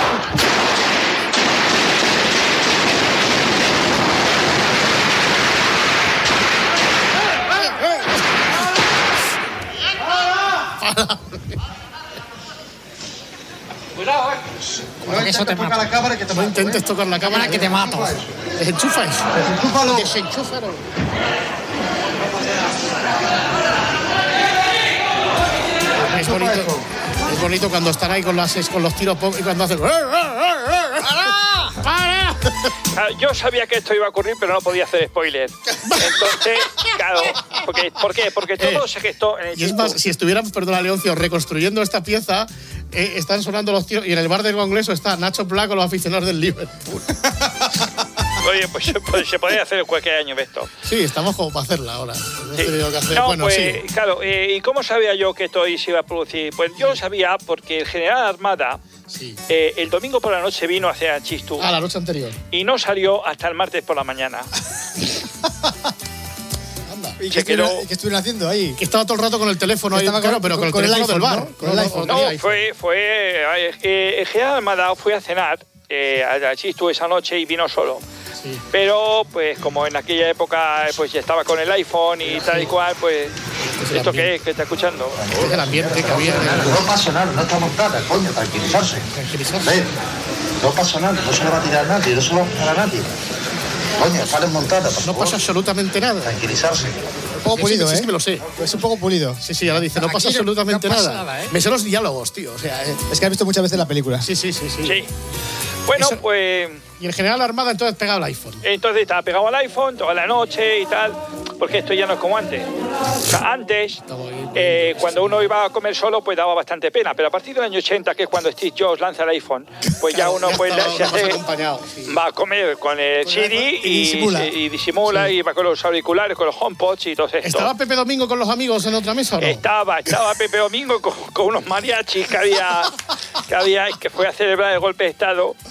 Cuidado, eh. No, eso te mata. La cámara que te no mato, intentes eh. tocar la cámara que te mato. Desenchufa eso. Desenchúfalo. Desenchúfalo. Es bonito, es bonito cuando están ahí con, las, con los tiros y cuando hacen... ¡Para! ¡Para! Yo sabía que esto iba a ocurrir, pero no podía hacer spoiler. Entonces, claro, porque, ¿por qué? Porque todo eh, se gestó en el Y es más, si estuviéramos, perdona, Leoncio, reconstruyendo esta pieza, eh, están sonando los tiros y en el bar del Congreso está Nacho Pla con los aficionados del Liverpool. Oye, pues, pues se podría hacer cualquier año esto. Sí, estamos como para hacerla ahora. No, sí. que hacer. no bueno, pues, sí. claro, eh, ¿y cómo sabía yo que esto se iba a producir? Pues yo lo sabía porque el general Armada sí. eh, el domingo por la noche vino hacia Chistu. Ah, la noche anterior. Y no salió hasta el martes por la mañana. Anda. ¿Y qué estuvieron, qué estuvieron haciendo ahí? Que estaba todo el rato con el teléfono ahí, claro, con, pero con, con el teléfono el iPhone, del bar. ¿no? Con el iPhone. No, no fue, fue eh, el general Armada fue a cenar eh, a Chistu esa noche y vino solo. Sí. Pero, pues, como en aquella época pues ya estaba con el iPhone y tal y cual, pues, este ¿esto qué es? ¿Qué está escuchando? Este es el ambiente que había. No pasa nada, no estamos nada, coño, tranquilizarse. Tranquilizarse. ¿Ves? No pasa nada, no se le va a tirar a nadie, no se le va a tirar a nadie. Coño, salen montadas, por No favor. pasa absolutamente nada. Tranquilizarse. Un poco pulido, sí, ¿eh? sí, me lo sé. Es un poco pulido. Sí, sí, ahora dice, no pasa Aquí absolutamente no pasa nada. nada, ¿eh? Me sé los diálogos, tío. O sea, eh. Es que has visto muchas veces la película. Sí, sí, sí, sí. Sí. Bueno, Eso, pues... Y el general Armada entonces pegado al iPhone. Entonces estaba pegado al iPhone toda la noche y tal, porque esto ya no es como antes. O sea, antes, eh, cuando uno iba a comer solo, pues daba bastante pena, pero a partir del año ochenta, que es cuando Steve Jobs lanza el iPhone, pues ya uno pues, estaba, se hace, sí. va a comer con el C D y, y disimula, y, y, disimula sí. y va con los auriculares, con los HomePods y todo esto. ¿Estaba Pepe Domingo con los amigos en otra mesa o no? Estaba, estaba Pepe Domingo con, con unos mariachis que había, que había, que fue a celebrar el golpe de Estado.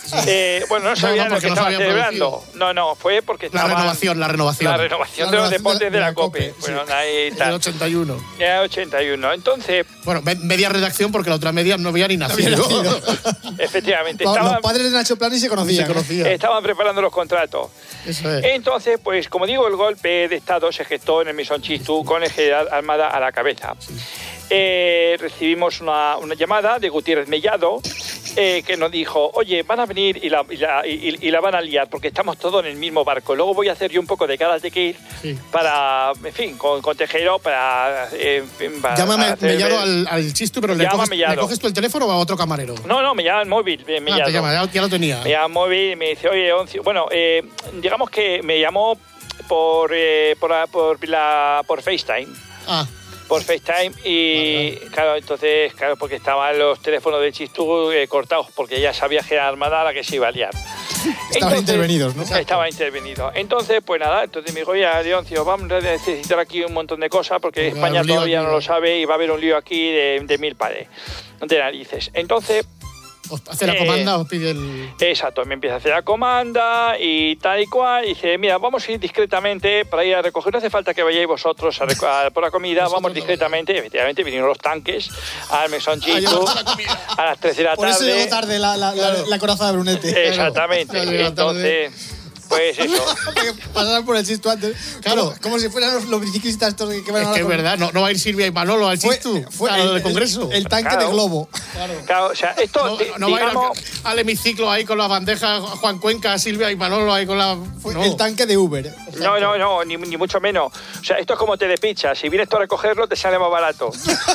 Eh, bueno, no No, sabían no, lo porque que no se estaban habían celebrando. No, no, fue porque La estaban... renovación, la renovación. La renovación La de los renovación deportes de, de la la COPE. COPE, Bueno, sí. ahí está. El ochenta y uno. Era ochenta y uno. Entonces... Bueno, me- media redacción porque la otra media no había ni nacido. Efectivamente. Los Estaban, padres de Nacho Plani se conocían. Se conocían. estaban preparando los contratos. Eso es. Entonces, pues como digo, el golpe de Estado se gestó en el Mesón Chistu con el general Armada a la cabeza. Eh, recibimos una, una llamada de Gutiérrez Mellado eh, que nos dijo, oye, van a venir y la, y, la, y- y la van a liar porque estamos todos en el mismo barco. Luego voy a hacer yo un poco de Karate Kid Sí. para, en fin, con, con Tejero para... eh, en fin, para Llámame hacer- Mellado al, al Chistu, pero ¿le Llama coges, Mellado. ¿le coges tú el teléfono o a otro camarero? No, no, me llama el móvil, eh, Ah, Mellado. te llama, ya, ya lo tenía. Me llama al móvil y me dice, oye, Oncio... Bueno, eh, digamos que me llamó por, eh, por, por, la, por FaceTime. Ah. Por FaceTime y claro, entonces, claro, porque estaban los teléfonos de Chistu eh, cortados, porque ya sabía que era Armada la que se iba a liar. Estaban intervenidos, ¿no? Estaba intervenido. Entonces, pues nada, entonces me dijo, oye, Leoncio, vamos a necesitar aquí un montón de cosas porque Porque España un lío todavía aquí, no lo ¿no? sabe y va a haber un lío aquí de, de mil pares, de narices. Entonces... Os hace la Eh, comanda, os pide el... Exacto, me empieza a hacer la comanda y tal y cual. Y dice, mira, vamos a ir discretamente para ir a recoger. No hace falta que vayáis vosotros a, reco- a por la comida. Vamos discretamente. Efectivamente, vinieron los tanques al Mesón Chistu a las tres de la Por eso tarde. llegó tarde la, la, la, la coraza de Brunete. Exactamente. Claro, llegó tarde. Entonces, pues eso. Pasaron por el Chistu antes. Claro. Como, como si fueran los, los biciclistas estos que van Es a que es verdad, no, no va a ir Silvia y Manolo al Chistu, fue al el- del Congreso. el- el tanque Claro. de globo. Claro, o sea, esto, No, di- no va a ir digamos, al, al hemiciclo ahí con las bandejas Juan Cuenca, Silvia y Manolo ahí con la... Fue no. el tanque de Uber. no, no, no, ni, ni mucho menos. O sea, esto es como telepizza. Si vienes tú a recogerlo, te sale más barato.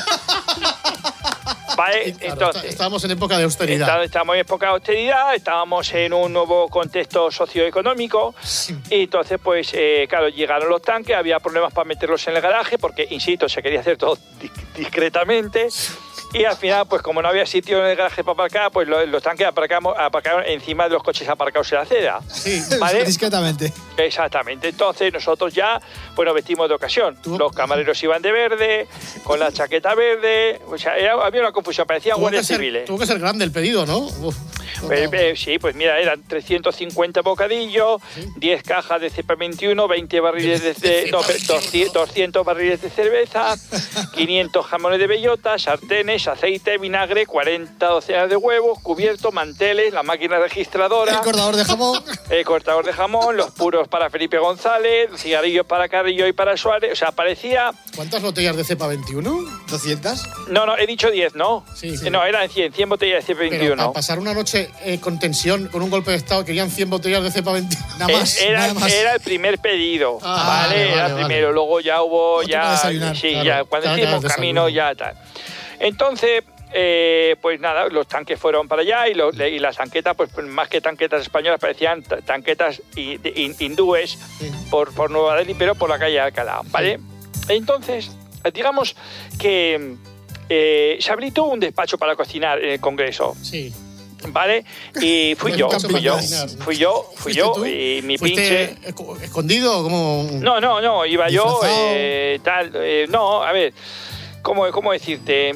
Vale, Claro, entonces... está- estábamos en época de austeridad. Está- Estábamos en época de austeridad, estábamos en un nuevo contexto socioeconómico y entonces, pues, eh, claro, llegaron los tanques, había problemas para meterlos en el garaje porque, insisto, se quería hacer todo dis- discretamente y al final, pues, como no había sitio en el garaje para aparcar, pues los, los tanques aparcamos, aparcaron encima de los coches aparcados en la acera. Sí, ¿Vale? discretamente. Exactamente. Entonces nosotros ya pues nos vestimos de ocasión. Los camareros iban de verde, con la chaqueta verde. O sea, era- había una confusión, parecían Tuvo guardias que, ser, civiles. tuvo que ser grande el pedido, ¿no? Uf. Pues, eh, sí, pues mira, eran trescientos cincuenta bocadillos, diez cajas de cepa veintiuno, veinte barriles de, ce- no, doscientos, doscientos barriles de cerveza, quinientos jamones de bellota, sartenes, aceite, vinagre, cuarenta docenas de huevos, cubiertos, manteles, la máquina registradora, El cortador de jamón. el cortador de jamón, los puros para Felipe González, cigarrillos para Carrillo y para Suárez. O sea, parecía... ¿Cuántas botellas de cepa veintiuno? ¿doscientas? No, no, he dicho diez, ¿no? Sí, sí. No, eran cien, cien botellas de cepa Pero veintiuno. para pasar una noche eh, con tensión, con un golpe de estado, querían cien botellas de cepa veintiuno. Nada más. Eh, era, nada más. era el primer pedido, Ah, ¿vale? vale, Era el vale, primero, vale. luego ya hubo, Otro para ya, desayunar, sí, claro. ya, cuando Claro, hicimos claro, camino desayuno. ya tal. Entonces, eh, pues nada, los tanques fueron para allá y, los- y las tanquetas, pues más que tanquetas españolas, parecían ta- tanquetas hi- de- hin- hindúes por, por Nueva Delhi, pero por la calle de Alcalá, ¿vale? Entonces, digamos que eh, se habilitó un despacho para cocinar en el Congreso. Sí. ¿Vale? Y fui yo, Despacho fui para yo, cocinar. fui yo, fui ¿Fuiste yo tú? y mi ¿Fuiste pinche... esco- escondido o como...? No, no, no, iba yo, ¿Disfrazado? eh, tal, eh, no, a ver, ¿cómo, cómo decirte?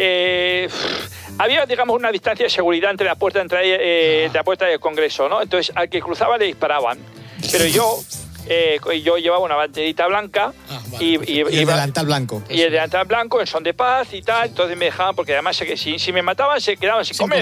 Eh, había, digamos, una distancia de seguridad entre la puerta de entrada y, eh, entre la puerta del Congreso, ¿no? Entonces, al que cruzaba le disparaban. Pero yo, eh, yo llevaba una banderita blanca y, y- Y el iba- delantal blanco. y el delantal blanco en son de paz y tal, entonces me dejaban, porque además se- si, si me mataban se quedaban sin, comer.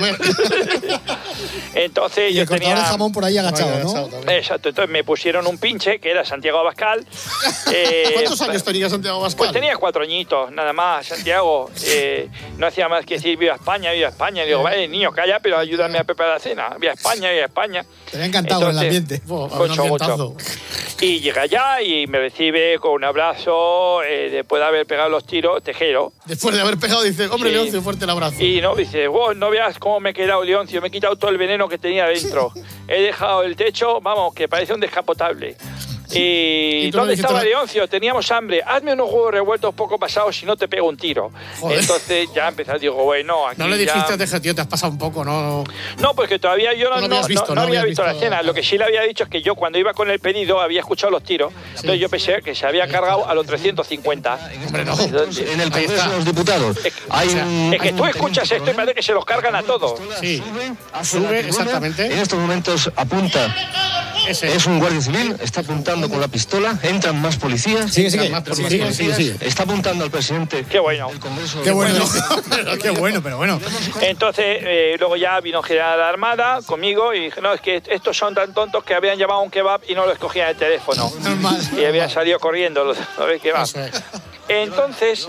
Entonces Y yo el cortador tenía... de jamón por ahí agachado, ¿no? Exacto, entonces me pusieron un pinche que era Santiago Abascal. eh, ¿Cuántos años tenía Santiago Abascal? Pues tenía cuatro añitos, nada más, Santiago. eh, no hacía más que decir viva España, viva España. Y digo, vale, niño, calla, pero ayúdame a preparar la cena. Viva España, viva España. Te había encantado el ambiente. Mucho, mucho. Y llega allá y me recibe con un abrazo, eh, después de haber pegado los tiros, Tejero. Después de haber pegado, dice, hombre, Sí. Leoncio, fuerte el abrazo. Y no, dice, vos no veas cómo me he quedado, Leoncio, me he quitado todo el veneno que tenía dentro. He dejado el techo, vamos, que parece un descapotable. ¿Y, ¿Y tú no dónde dijiste estaba nada? Leoncio? Teníamos hambre. Hazme unos huevos revueltos poco pasados si no te pego un tiro. Joder. Entonces ya empecé, digo, bueno, aquí No le dijiste ya... a Teje, tío, te has pasado un poco, ¿no? No, porque todavía yo no, No lo no, habías visto, no- no no lo había habías visto la visto. escena. Lo que sí le había dicho es que yo cuando iba con el pedido había escuchado los tiros. Entonces yo pensé que se había cargado a los trescientos cincuenta. Hombre, no. En el Congreso de los Diputados hay un... Es que tú escuchas esto y parece que se los cargan a todos. Sí. hacia la Sube, tribuna. exactamente. En estos momentos apunta. Ese. Es un guardia civil, está apuntando con la pistola, entran más policías. Sigue, sigue. Más Sigue, policías, sigue, sigue, sigue. Está apuntando al presidente Qué bueno. del Congreso. Qué bueno, Bueno. qué bueno, pero bueno. Entonces, eh, luego ya vino general de la Armada conmigo y dije, no, es que estos son tan tontos que habían llamado a un kebab y no lo escogían el teléfono. Normal. Y habían salido corriendo los, los del kebab. Eso es. Entonces,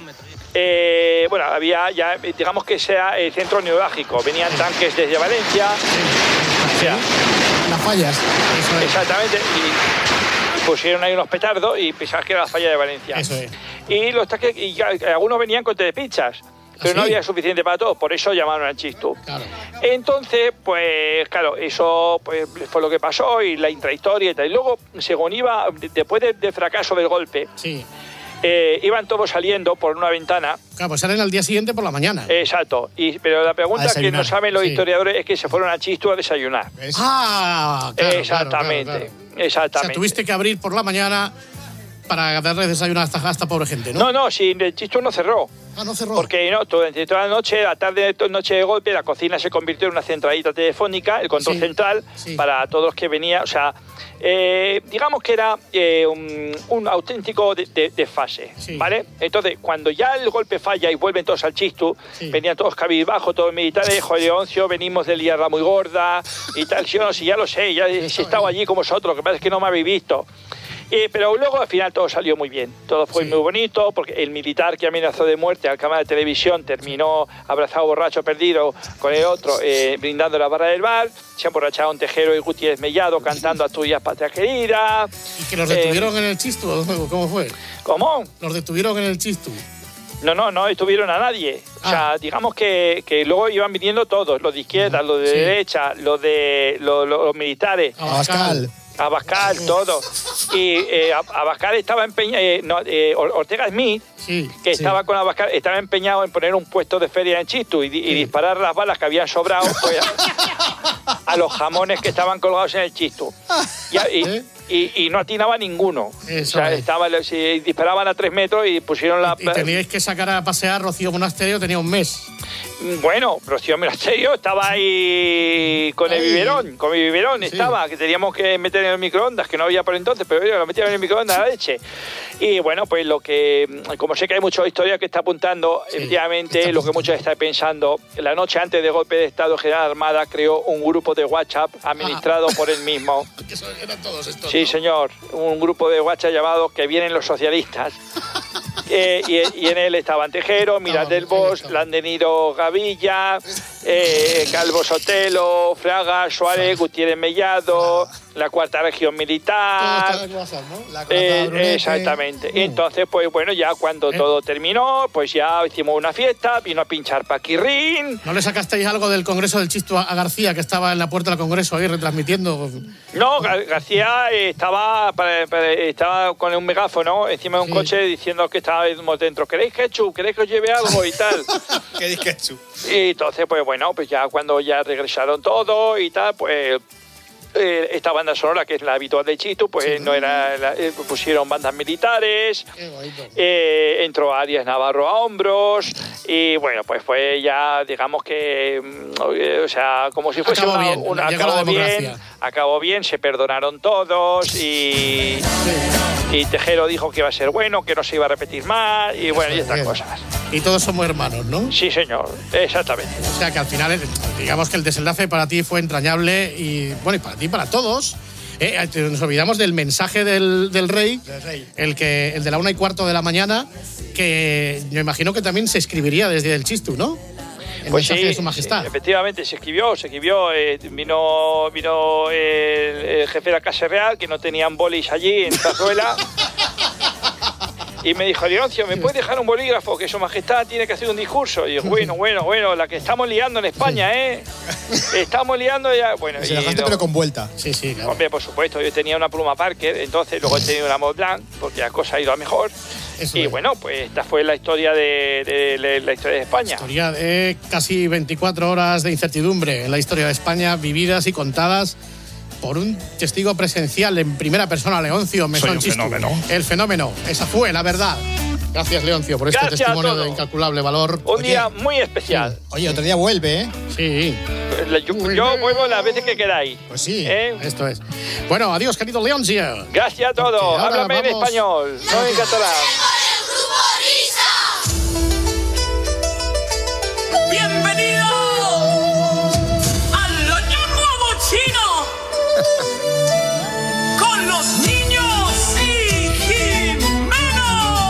eh, bueno, había ya, digamos que sea el centro neurálgico. Venían tanques desde Valencia. O sea, Las fallas. Eso es. exactamente. Y pusieron ahí unos petardos y pensaban que era la falla de Valencia. Eso es. Y los tanques, y ya- algunos venían con telepizzas. Pero ¿Ah, no sí? había suficiente para todos, por eso llamaron al Chistu. Claro. Entonces, pues claro, eso pues, fue lo que pasó y la intrahistoria y tal. Y luego, según iba, después de- del fracaso del golpe, Sí. eh, iban todos saliendo por una ventana. Claro, pues salen al día siguiente por la mañana. Exacto. Y, pero la A pregunta que desayunar, no saben los sí. historiadores es que se fueron a Chistu a desayunar. ¿Ves? Ah, claro, Exactamente. claro, claro, claro. O Exactamente. sea, tuviste que abrir por la mañana para darle desayuno a esta, a esta pobre gente, ¿no? No, no, si el Chistu no cerró. Ah, no cerró. Porque no, durante toda la noche, la tarde, toda noche de golpe, la cocina se convirtió en una centralita telefónica, el control Sí, central, sí. para todos los que venían. O sea, eh, digamos que era eh, un, un auténtico de, de- desfase, Sí. ¿vale? Entonces, cuando ya el golpe falla y vuelven todos al Chistu, Sí. venían todos cabizbajos, todos militares, joder, Leoncio, venimos de liarla muy gorda y tal. Sí, o no, sí, ya lo sé, ya he estado allí con vosotros, lo que pasa es que no me habéis visto. Eh, pero luego al final todo salió muy bien, todo fue Sí. muy bonito, porque el militar que amenazó de muerte al cámara de televisión terminó abrazado borracho perdido con el otro, eh, brindando la barra del bar, se emborracharon Tejero y Gutiérrez Mellado cantando a tuyas patria querida. ¿Y que los Eh, detuvieron en el Chistu? ¿O ¿Cómo fue? ¿Cómo? Los detuvieron en el Chistu. No, no, no detuvieron a nadie. O sea, Ah. digamos que, que luego iban viniendo todos, los de izquierda, los de Sí. derecha, los de los, los- los militares. Abascal. Abascal, todo. Y eh, Ab- Abascal estaba empeñado, eh, no, eh, Or- Ortega Smith, Sí. que Sí. estaba con Abascal, estaba empeñado en poner un puesto de feria en Chistu y, di- y disparar las balas que habían sobrado pues, a, a los jamones que estaban colgados en el Chistu. Y, a- y- ¿Eh? y- y no atinaba ninguno. Eso o sea, es. estaba, si disparaban a tres metros y pusieron la... Y teníais que sacar a pasear Rocío Monasterio, tenía un mes. Bueno, Rocío Monasterio estaba ahí con el Ahí. biberón, con mi biberón Sí. estaba, que teníamos que meter en el microondas, que no había por entonces, pero yo lo metíamos en el microondas la leche. Y bueno, pues lo que, como sé que hay mucha historia que está apuntando, Sí, efectivamente, está lo que muchos están pensando, la noche antes del golpe de Estado, General Armada creó un grupo de WhatsApp administrado por él mismo. Que eso eran todos estos. Sí, ¿no? señor, un grupo de WhatsApp llamado Que Vienen los Socialistas. Eh, y, y en él estaban Tejero, Miras del Bosch, Landeniro Gavilla, eh, Calvo Sotelo, Fraga, Suárez, Gutiérrez Mellado, la Cuarta Región Todo Militar. está en WhatsApp, ¿no? La Eh, Brunete. exactamente. Uh. Y entonces, pues bueno, ya cuando Eh. todo terminó, pues ya hicimos una fiesta, vino a pinchar Paquirrín. ¿No le sacasteis algo del Congreso del Chistu a a García, que estaba en la puerta del Congreso ahí retransmitiendo? No, Gar- García eh, estaba, para- para- estaba con un megáfono encima de un Sí. coche diciendo que estábamos dentro. ¿Queréis ketchup? ¿Queréis que os lleve algo? Y tal. ¿Qué dices tú? Y entonces, pues bueno, pues ya cuando ya regresaron todos y tal, pues eh, esta banda sonora, que es la habitual de Chistu, pues no era, la- eh, pusieron bandas militares, Qué bonito. eh, entró Arias Navarro a hombros y bueno, pues fue ya, digamos que, mm, eh, o sea, como si fuese Acabó una, bien, una- llegó la acabó bien, democracia. acabó bien, se perdonaron todos y, y Tejero dijo que iba a ser bueno, que no se iba a repetir más y bueno, y estas Bien. cosas. Y todos somos hermanos, ¿no? Sí, señor, exactamente. O sea que al final, eh, digamos que el desenlace para ti fue entrañable y, bueno, y para ti, para todos. Eh, eh, nos olvidamos del mensaje del, del rey, El, que, el de la una y cuarto de la mañana, que yo imagino que también se escribiría desde el Chistu, ¿no? El Pues mensaje sí, de su majestad. sí, efectivamente, se escribió, se escribió. eh, vino vino el, el jefe de la Casa Real, que no tenían bolis allí en Zarzuela. Y me dijo, Leoncio, ¿me puedes dejar un bolígrafo? Que su majestad tiene que hacer un discurso. Y yo, bueno, bueno, bueno, la que estamos liando en España, ¿eh? Estamos liando ya. Bueno, Se la dejaste, lo- pero con vuelta. Sí, sí, claro. Hombre, por supuesto, yo tenía una pluma Parker, entonces luego he tenido una Montblanc, porque la cosa ha ido a mejor. Eso y es. bueno, pues esta fue la historia de, de- de la historia de España. Historia de casi veinticuatro horas de incertidumbre en la historia de España, vividas y contadas por un testigo presencial en primera persona, Leoncio Mesón Soy un Chistu. fenómeno. El fenómeno, esa fue la verdad. Gracias, Leoncio, por este Gracias a testimonio todos. de incalculable valor. Un día muy especial. Oye, otro día vuelve, ¿eh? Sí. Yo, yo vuelvo las veces que queráis. Pues sí. ¿Eh? Esto es. Bueno, adiós, querido Leoncio. Gracias a todos. Porque ahora Háblame en vamos- español, no en catalán. ¡Bienvenido al Año Nuevo Chino! ¡Con los niños y Jimeno!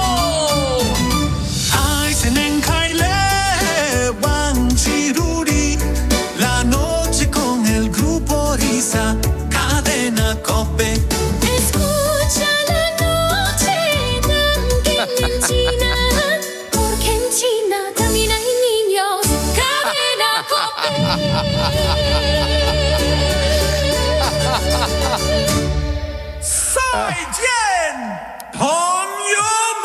¡Ay, se nencaile, Wanchiruri! La noche con el grupo Risa, cadena Cope. Escucha la noche también en China, porque en China también hay niños. Cadena ¡Soy Jen! ¡On your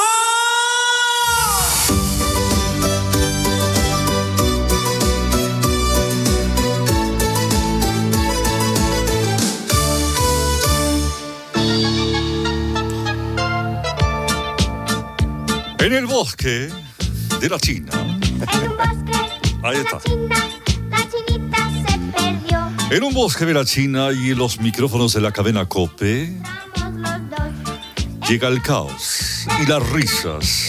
En el bosque de la China. Ahí está. La chinita se perdió. En un bosque de la China y en los micrófonos de la cadena Cope llega el caos y las risas.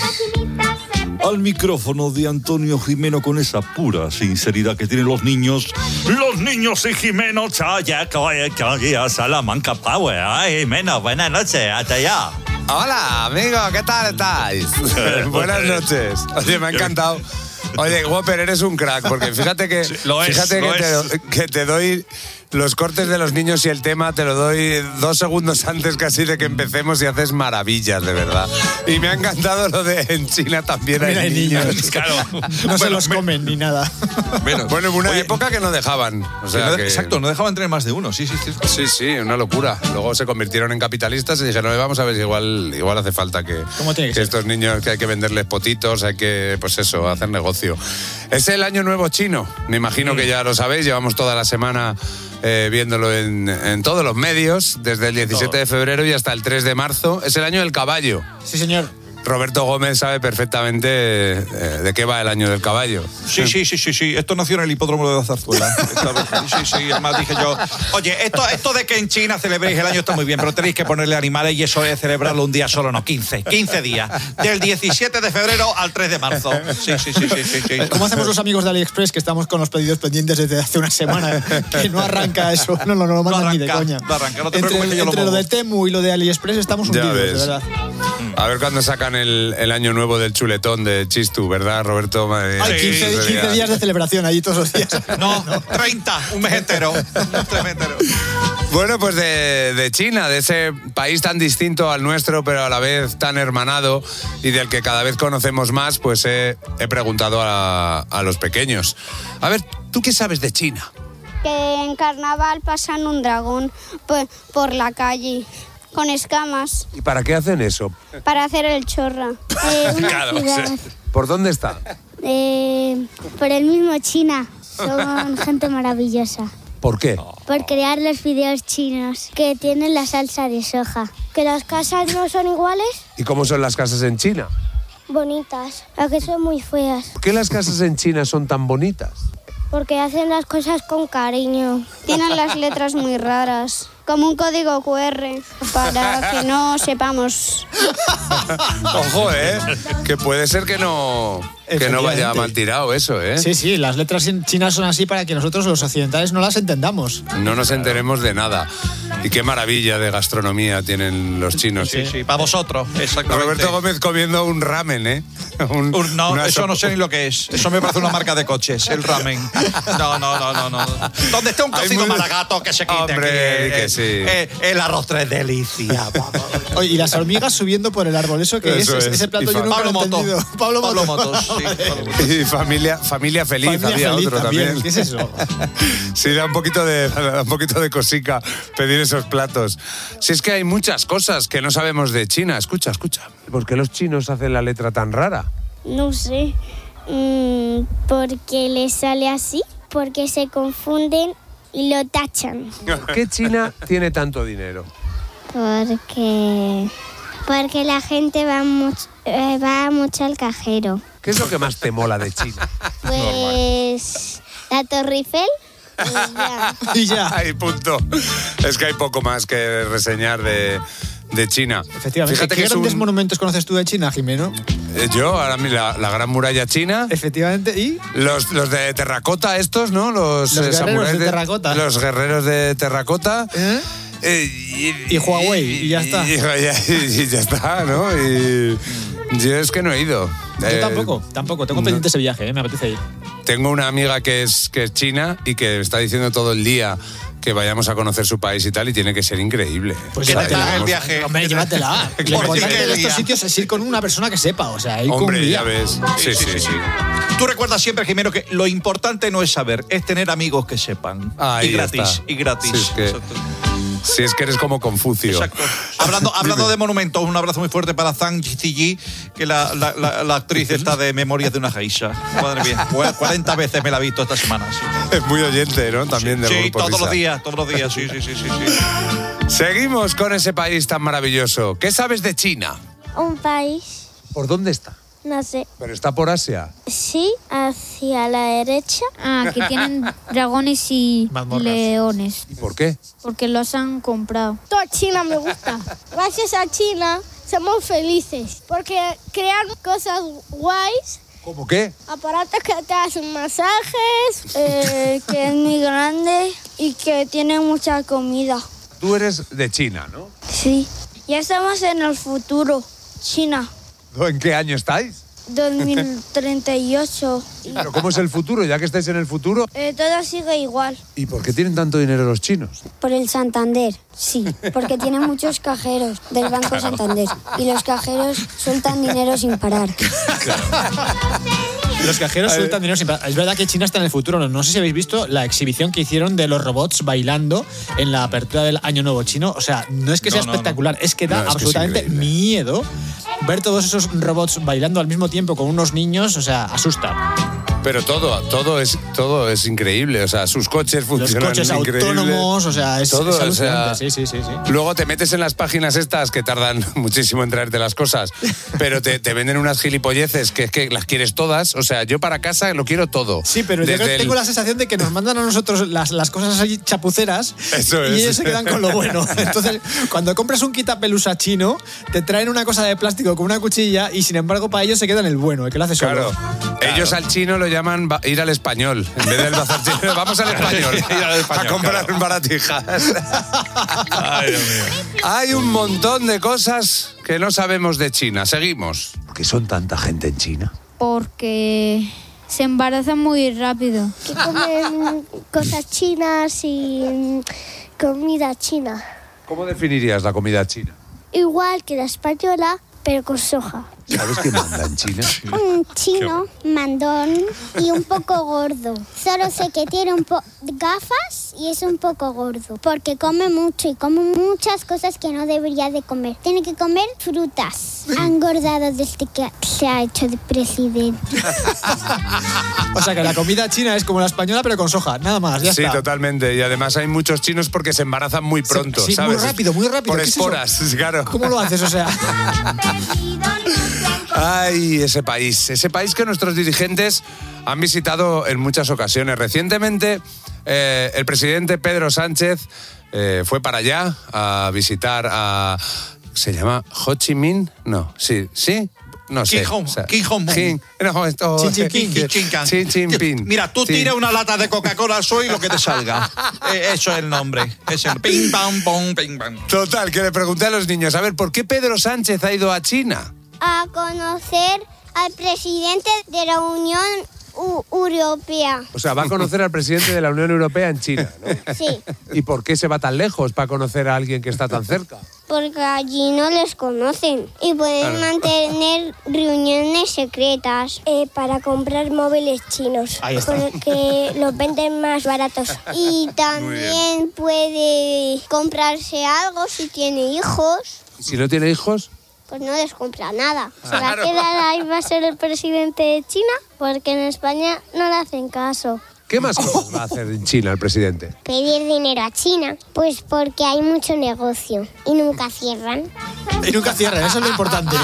Al micrófono de Antonio Jimeno con esa pura sinceridad que tienen los niños. Los niños y Jimeno. Chaya, calla, calla, Salamanca Power. Ay, Jimeno, buenas noches, hasta allá. Hola, amigo, ¿qué tal estáis? Buenas noches. Oye, me ha encantado. Oye, Whopper, eres un crack, porque fíjate que, Sí, lo es, fíjate lo que, te, es. que te doy los cortes de los niños y el tema, te lo doy dos segundos antes casi de que empecemos y haces maravillas, de verdad. Y me ha encantado lo de en China también hay, También hay niños. niños. Claro. No se los comen ni nada. Bueno, Bueno, hubo una oye, época que no dejaban. O sea, que no- que- Exacto, no dejaban tener más de uno. Sí, sí, sí. Sí, sí, una locura. Luego se convirtieron en capitalistas y dijeron, vamos a ver si igual, igual hace falta que, ¿Cómo tiene que que ser? estos niños, que hay que venderles potitos, hay que, pues eso, hacer negocio. Es el Año Nuevo Chino. Me imagino que ya lo sabéis, llevamos toda la semana eh, viéndolo en, en todos los medios, desde el diecisiete de febrero y hasta el tres de marzo. Es el Año del Caballo. Sí, señor. Roberto Gómez sabe perfectamente eh, de qué va el Año del Caballo. Sí, sí, sí, sí, sí. Esto nació en el hipódromo de la Zarzuela. Esta vez. Sí, sí, además dije yo, oye, esto, esto de que en China celebréis el año está muy bien, pero tenéis que ponerle animales y eso es celebrarlo un día solo, no, quince, quince días. Del diecisiete de febrero al tres de marzo. Sí, sí, sí, sí, sí, sí. ¿Cómo hacemos los amigos de AliExpress que estamos con los pedidos pendientes desde hace una semana? Que no arranca eso, no, no, no lo mandan No ni de arranca, coña. no arranca, no te entre preocupes que yo lo entre lo muevo. de Temu y lo de AliExpress estamos Ya hundidos, ves. de verdad. A ver cuándo sacan el, el Año Nuevo del chuletón de Chistu, ¿verdad, Roberto? Madre mía. Hay quince, Sí, quince días de celebración allí todos los días. No, treinta, un mes entero. Un mes entero. Bueno, pues de, de China, de ese país tan distinto al nuestro, pero a la vez tan hermanado y del que cada vez conocemos más, pues he, he preguntado a, a los pequeños. A ver, ¿tú qué sabes de China? Que en carnaval pasan un dragón por, por la calle con escamas ¿Y para qué hacen eso? para hacer el chorra. Eh, una Claro, ciudad, sí. ¿Por dónde está? eh, por el mismo China. Son gente maravillosa. ¿Por qué? Por crear los videos chinos que tienen la salsa de soja. Que las casas no son iguales, ¿Y cómo son las casas en China? bonitas, a que son muy feas. ¿Por qué las casas en China son tan bonitas? Porque hacen las cosas con cariño. Tienen las letras muy raras, como un código cu erre, para que no sepamos. Ojo, ¿eh? Que puede ser que no, que no vaya Efectivamente. mal tirado eso, ¿eh? Sí, sí, las letras en chinas son así para que nosotros los occidentales no las entendamos. No nos enteremos de nada. Y qué maravilla de gastronomía tienen los chinos. Sí, sí, para vosotros, exactamente. Roberto Gómez comiendo un ramen, ¿eh? Un, Un- no, una eso sopa. no sé ni lo que es. Eso me parece una marca de coches, el ramen. No, no, no, no, no. Donde esté un Hay cocido muy- maragato que se quite Hombre, aquí. di que eh, sí. eh, el arroz tres delicias. Oye, y las hormigas subiendo por el árbol, ¿eso qué Eso es? es. Ese plato Y yo fa- nunca Pablo lo he Moto. entendido. Pablo, Pablo Moto. Motos, sí. Pablo Motos. Y familia, familia feliz, Familia había feliz otro también. también. ¿Qué es eso? Sí, da un poquito de da un poquito de cosica pedir esos platos. Si es que hay muchas cosas que no sabemos de China. Escucha, escucha. ¿Por qué los chinos hacen la letra tan rara? No sé. Mm, porque les sale así, porque se confunden y lo tachan. ¿Por qué China tiene tanto dinero? Porque. Porque la gente va mucho, eh, va mucho al cajero. ¿Qué es lo que más te mola de China? Pues. La Torre Eiffel. Y ya. Y ya. Ahí, punto. Es que hay poco más que reseñar de, de China. Efectivamente. Fíjate ¿Qué que es grandes un- monumentos conoces tú de China, Jimeno? eh, Yo, ahora mismo, la, la Gran Muralla China. Efectivamente, ¿y? Los, los de terracota estos, ¿no? Los, Los eh, guerreros samuráis de terracota. Los guerreros de terracota. ¿Eh? Eh, Y Huawei, y ya está. Y, y- y ya está, ¿no? Y yo es que no he ido. Yo Eh, tampoco, tampoco. Tengo no. pendiente ese viaje, ¿eh? Me apetece ir. Tengo una amiga que es, que es china y que está diciendo todo el día que vayamos a conocer su país y tal, y tiene que ser increíble. Pues ¿Qué tal llévatela. el viaje? Hombre, llévatela. Lo Por importante ti, de el estos día. sitios es ir con una persona que sepa, o sea, ir con un Hombre, guía. ya ves. Sí, sí, sí. Tú recuerdas siempre, Jimeno, que lo importante no es saber, es tener amigos que sepan. Ahí y gratis, está. y gratis. Si es que- Exacto. Si es que eres como Confucio. Exacto. Hablando, hablando de monumentos, un abrazo muy fuerte para Zhang Ziyi, que la, la, la, la actriz está de Memorias de una geisha. Madre mía, cuarenta veces me la he visto esta semana. Sí, Es muy oyente, ¿no? También del sí Grupo todos Risa. los días, todos los días, sí, sí, sí, sí, sí. Seguimos con ese país tan maravilloso. ¿Qué sabes de China? Un país, ¿Por dónde está? no sé. Pero está por Asia. Sí, hacia la derecha. Ah, que tienen dragones y Mazmorras. leones, ¿Y por qué? porque los han comprado. Toda China me gusta. Gracias a China somos felices. Porque crean cosas guays. ¿Cómo qué? Aparatos que te hacen masajes, eh, que es muy grande y que tiene mucha comida. Tú eres de China, ¿no? Sí. Ya estamos en el futuro. China, ¿En qué año estáis? dos mil treinta y ocho. Pero ¿cómo es el futuro? Ya que estáis en el futuro. Eh, todo sigue igual. ¿Y por qué tienen tanto dinero los chinos? Por el Santander, sí. Porque tiene muchos cajeros del Banco Santander. Y los cajeros sueltan dinero sin parar. Los cajeros sueltan dinero sin parar. Es verdad que China está en el futuro. No, no sé si habéis visto la exhibición que hicieron de los robots bailando en la apertura del Año Nuevo chino. O sea, no es que sea No, no, espectacular, es que da No, es que es absolutamente increíble. miedo ver todos esos robots bailando al mismo tiempo con unos niños. O sea, asusta. Pero todo, todo es, todo es increíble. O sea, sus coches Los funcionan coches increíble. autónomos, o sea, es, Todo, es o sea, alucinante. Sí, sí, sí, sí. Luego te metes en las páginas estas que tardan muchísimo en traerte las cosas, pero te, te venden unas gilipolleces que es que las quieres todas. O sea, yo para casa lo quiero todo. Sí, pero yo Desde creo- tengo el- la sensación de que nos mandan a nosotros las, las cosas así chapuceras Eso y es. ellos se quedan con lo bueno. Entonces, cuando compras un quitapelusa chino, te traen una cosa de plástico con una cuchilla y sin embargo para ellos se queda en el bueno, el que lo hace solo. Claro. Ellos al chino lo llaman ba- ir al español. En vez del bazar chino, vamos al español. Ir al español, a comprar claro. baratijas. Ay, Dios mío. Hay un montón de cosas que no sabemos de China. Seguimos. ¿Por qué son tanta gente en China? Porque se embarazan muy rápido. Que comen cosas chinas y mm, comida china. ¿Cómo definirías la comida china? Igual que la española, pero con soja. ¿Sabes quién manda en China? Un chino mandón y un poco gordo. Solo sé que tiene un po gafas y es un poco gordo. Porque come mucho y come muchas cosas que no debería de comer. Tiene que comer frutas. Ha engordado desde que se ha hecho de presidente. O sea que la comida china es como la española pero con soja, nada más, ya Sí, está. totalmente. Y además hay muchos chinos porque se embarazan muy pronto, Sí, sí, ¿sabes? muy rápido, muy rápido. Por ¿Qué es eso? esporas, claro. ¿Cómo lo haces? O sea, Ay, ese país. Ese país que nuestros dirigentes han visitado en muchas ocasiones. Recientemente, eh, el presidente Pedro Sánchez eh, fue para allá a visitar a... ¿Se llama Ho Chi Minh? No, sí, sí. no sé. Kim Jong- o sea, Kim Jong-un. Kim- no, esto- Chin, chin, pin. Chin, Chin, chin. chin, chin, pin. Mira, tú Sí. tira una lata de Coca-Cola al suelo y lo que te salga. Eh, Eso es el nombre. Es el ping, pam, pom, ping, pam. Total, que le pregunté a los niños, a ver, ¿por qué Pedro Sánchez ha ido a China? A conocer al presidente de la Unión U- Europea. O sea, va a conocer al presidente de la Unión Europea en China, ¿no? Sí, ¿Y por qué se va tan lejos para conocer a alguien que está tan cerca? porque allí no les conocen y pueden Claro. mantener reuniones secretas. Eh, para comprar móviles chinos. Ahí está. Porque los venden más baratos. Y también puede comprarse algo si tiene hijos. Si no tiene hijos, Pues no les compra nada. ¿Se va a quedar ahí, va a ser el presidente de China? Porque en España no le hacen caso. ¿qué más cosas va a hacer en China el presidente? Pedir dinero a China. Pues porque hay mucho negocio y nunca cierran. Y nunca cierran, eso es lo importante.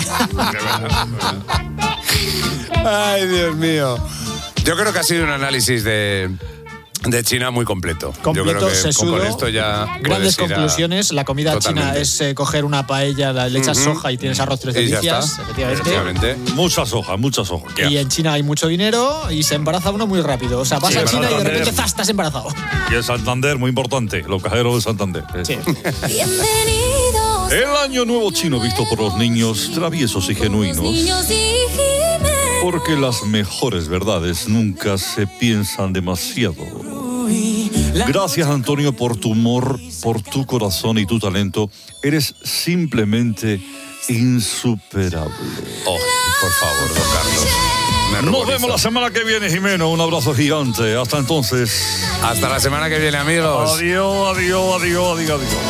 Ay, Dios mío. Yo creo que ha sido un análisis de, de China muy completo. Yo Completo, creo que sesudo, con esto ya Grandes puedes ir a- conclusiones. La comida china Totalmente. es eh, coger una paella, la- le echas Ujú. soja y tienes arroz tres Y ya delicias. está. Efectivamente. Efectivamente. Mucha soja, mucha soja. ¿Qué Y en China hay mucho dinero y se embaraza uno muy rápido. O sea, vas Sí, a China y de Santander. repente ¡zas! Estás embarazado. Y en Santander, muy importante, los cajeros de Santander. Eso. Bienvenidos. El año nuevo chino visto por los niños traviesos y genuinos. Niños y Jiménez. Porque las mejores verdades nunca se piensan demasiado. Gracias, Antonio, por tu humor, por tu corazón y tu talento. Eres simplemente insuperable. Oh, por favor, don Carlos. Me Nos ruborizo. vemos la semana que viene, Jimeno. Un abrazo gigante. Hasta entonces. Hasta la semana que viene, amigos. Adiós, adiós, adiós, adiós, adiós.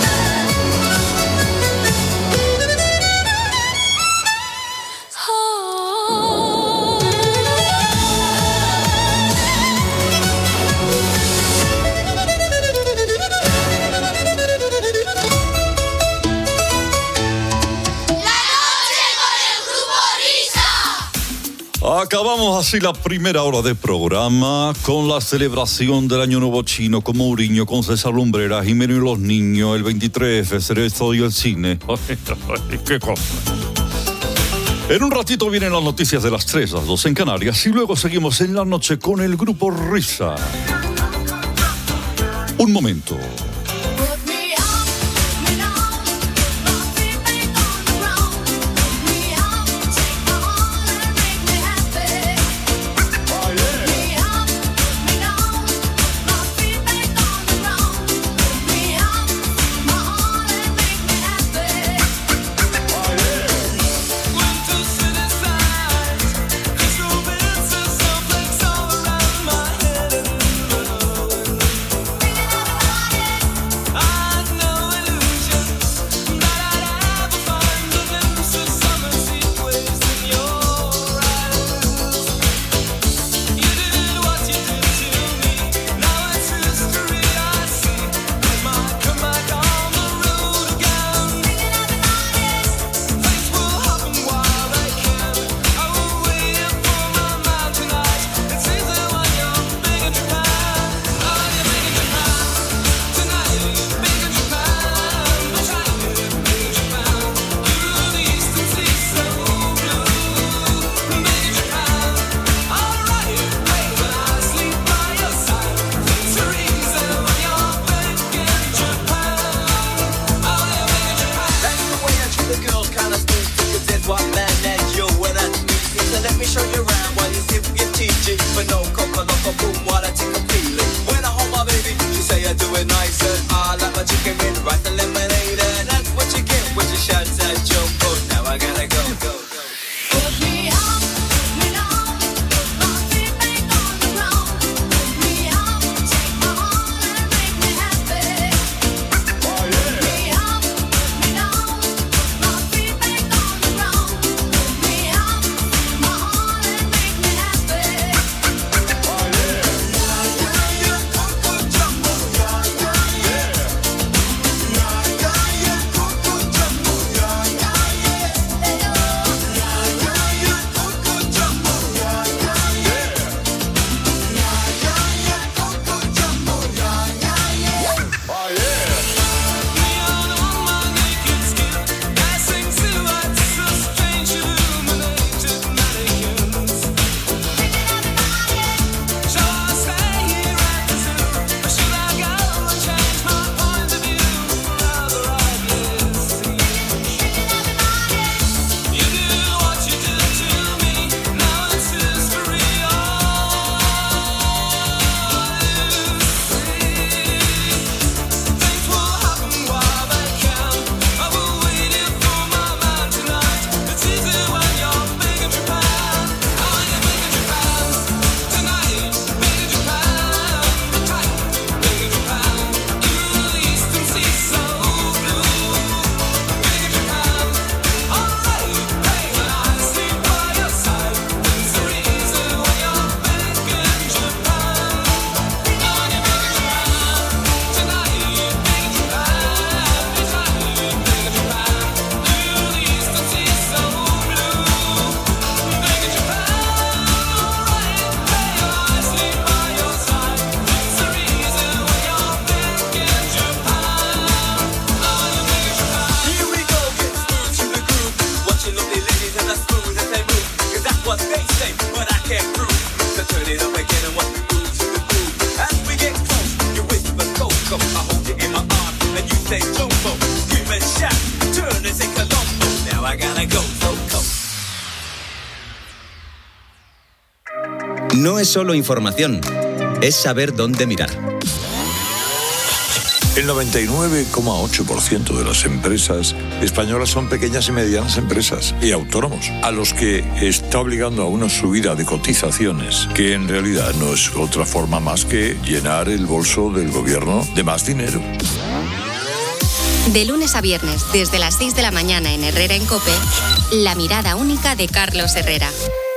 Acabamos así la primera hora de programa con la celebración del Año Nuevo Chino con Mourinho, con César Lumbrera, Jimeno y los niños, el veintitrés F, Cerezo y el cine. ¡Qué cosa! En un ratito vienen las noticias de las tres, las dos en Canarias, y luego seguimos en la noche con el grupo Risa. Un momento. say jumbo. Give it a shot, turn this in Colombo. Now I gotta go, go, go. No es solo información, es saber dónde mirar. El noventa y nueve coma ocho por ciento de las empresas españolas son pequeñas y medianas empresas y autónomos, a los que está obligando a una subida de cotizaciones que en realidad no es otra forma más que llenar el bolso del gobierno de más dinero. De lunes a viernes, desde las seis de la mañana en Herrera en COPE, la mirada única de Carlos Herrera.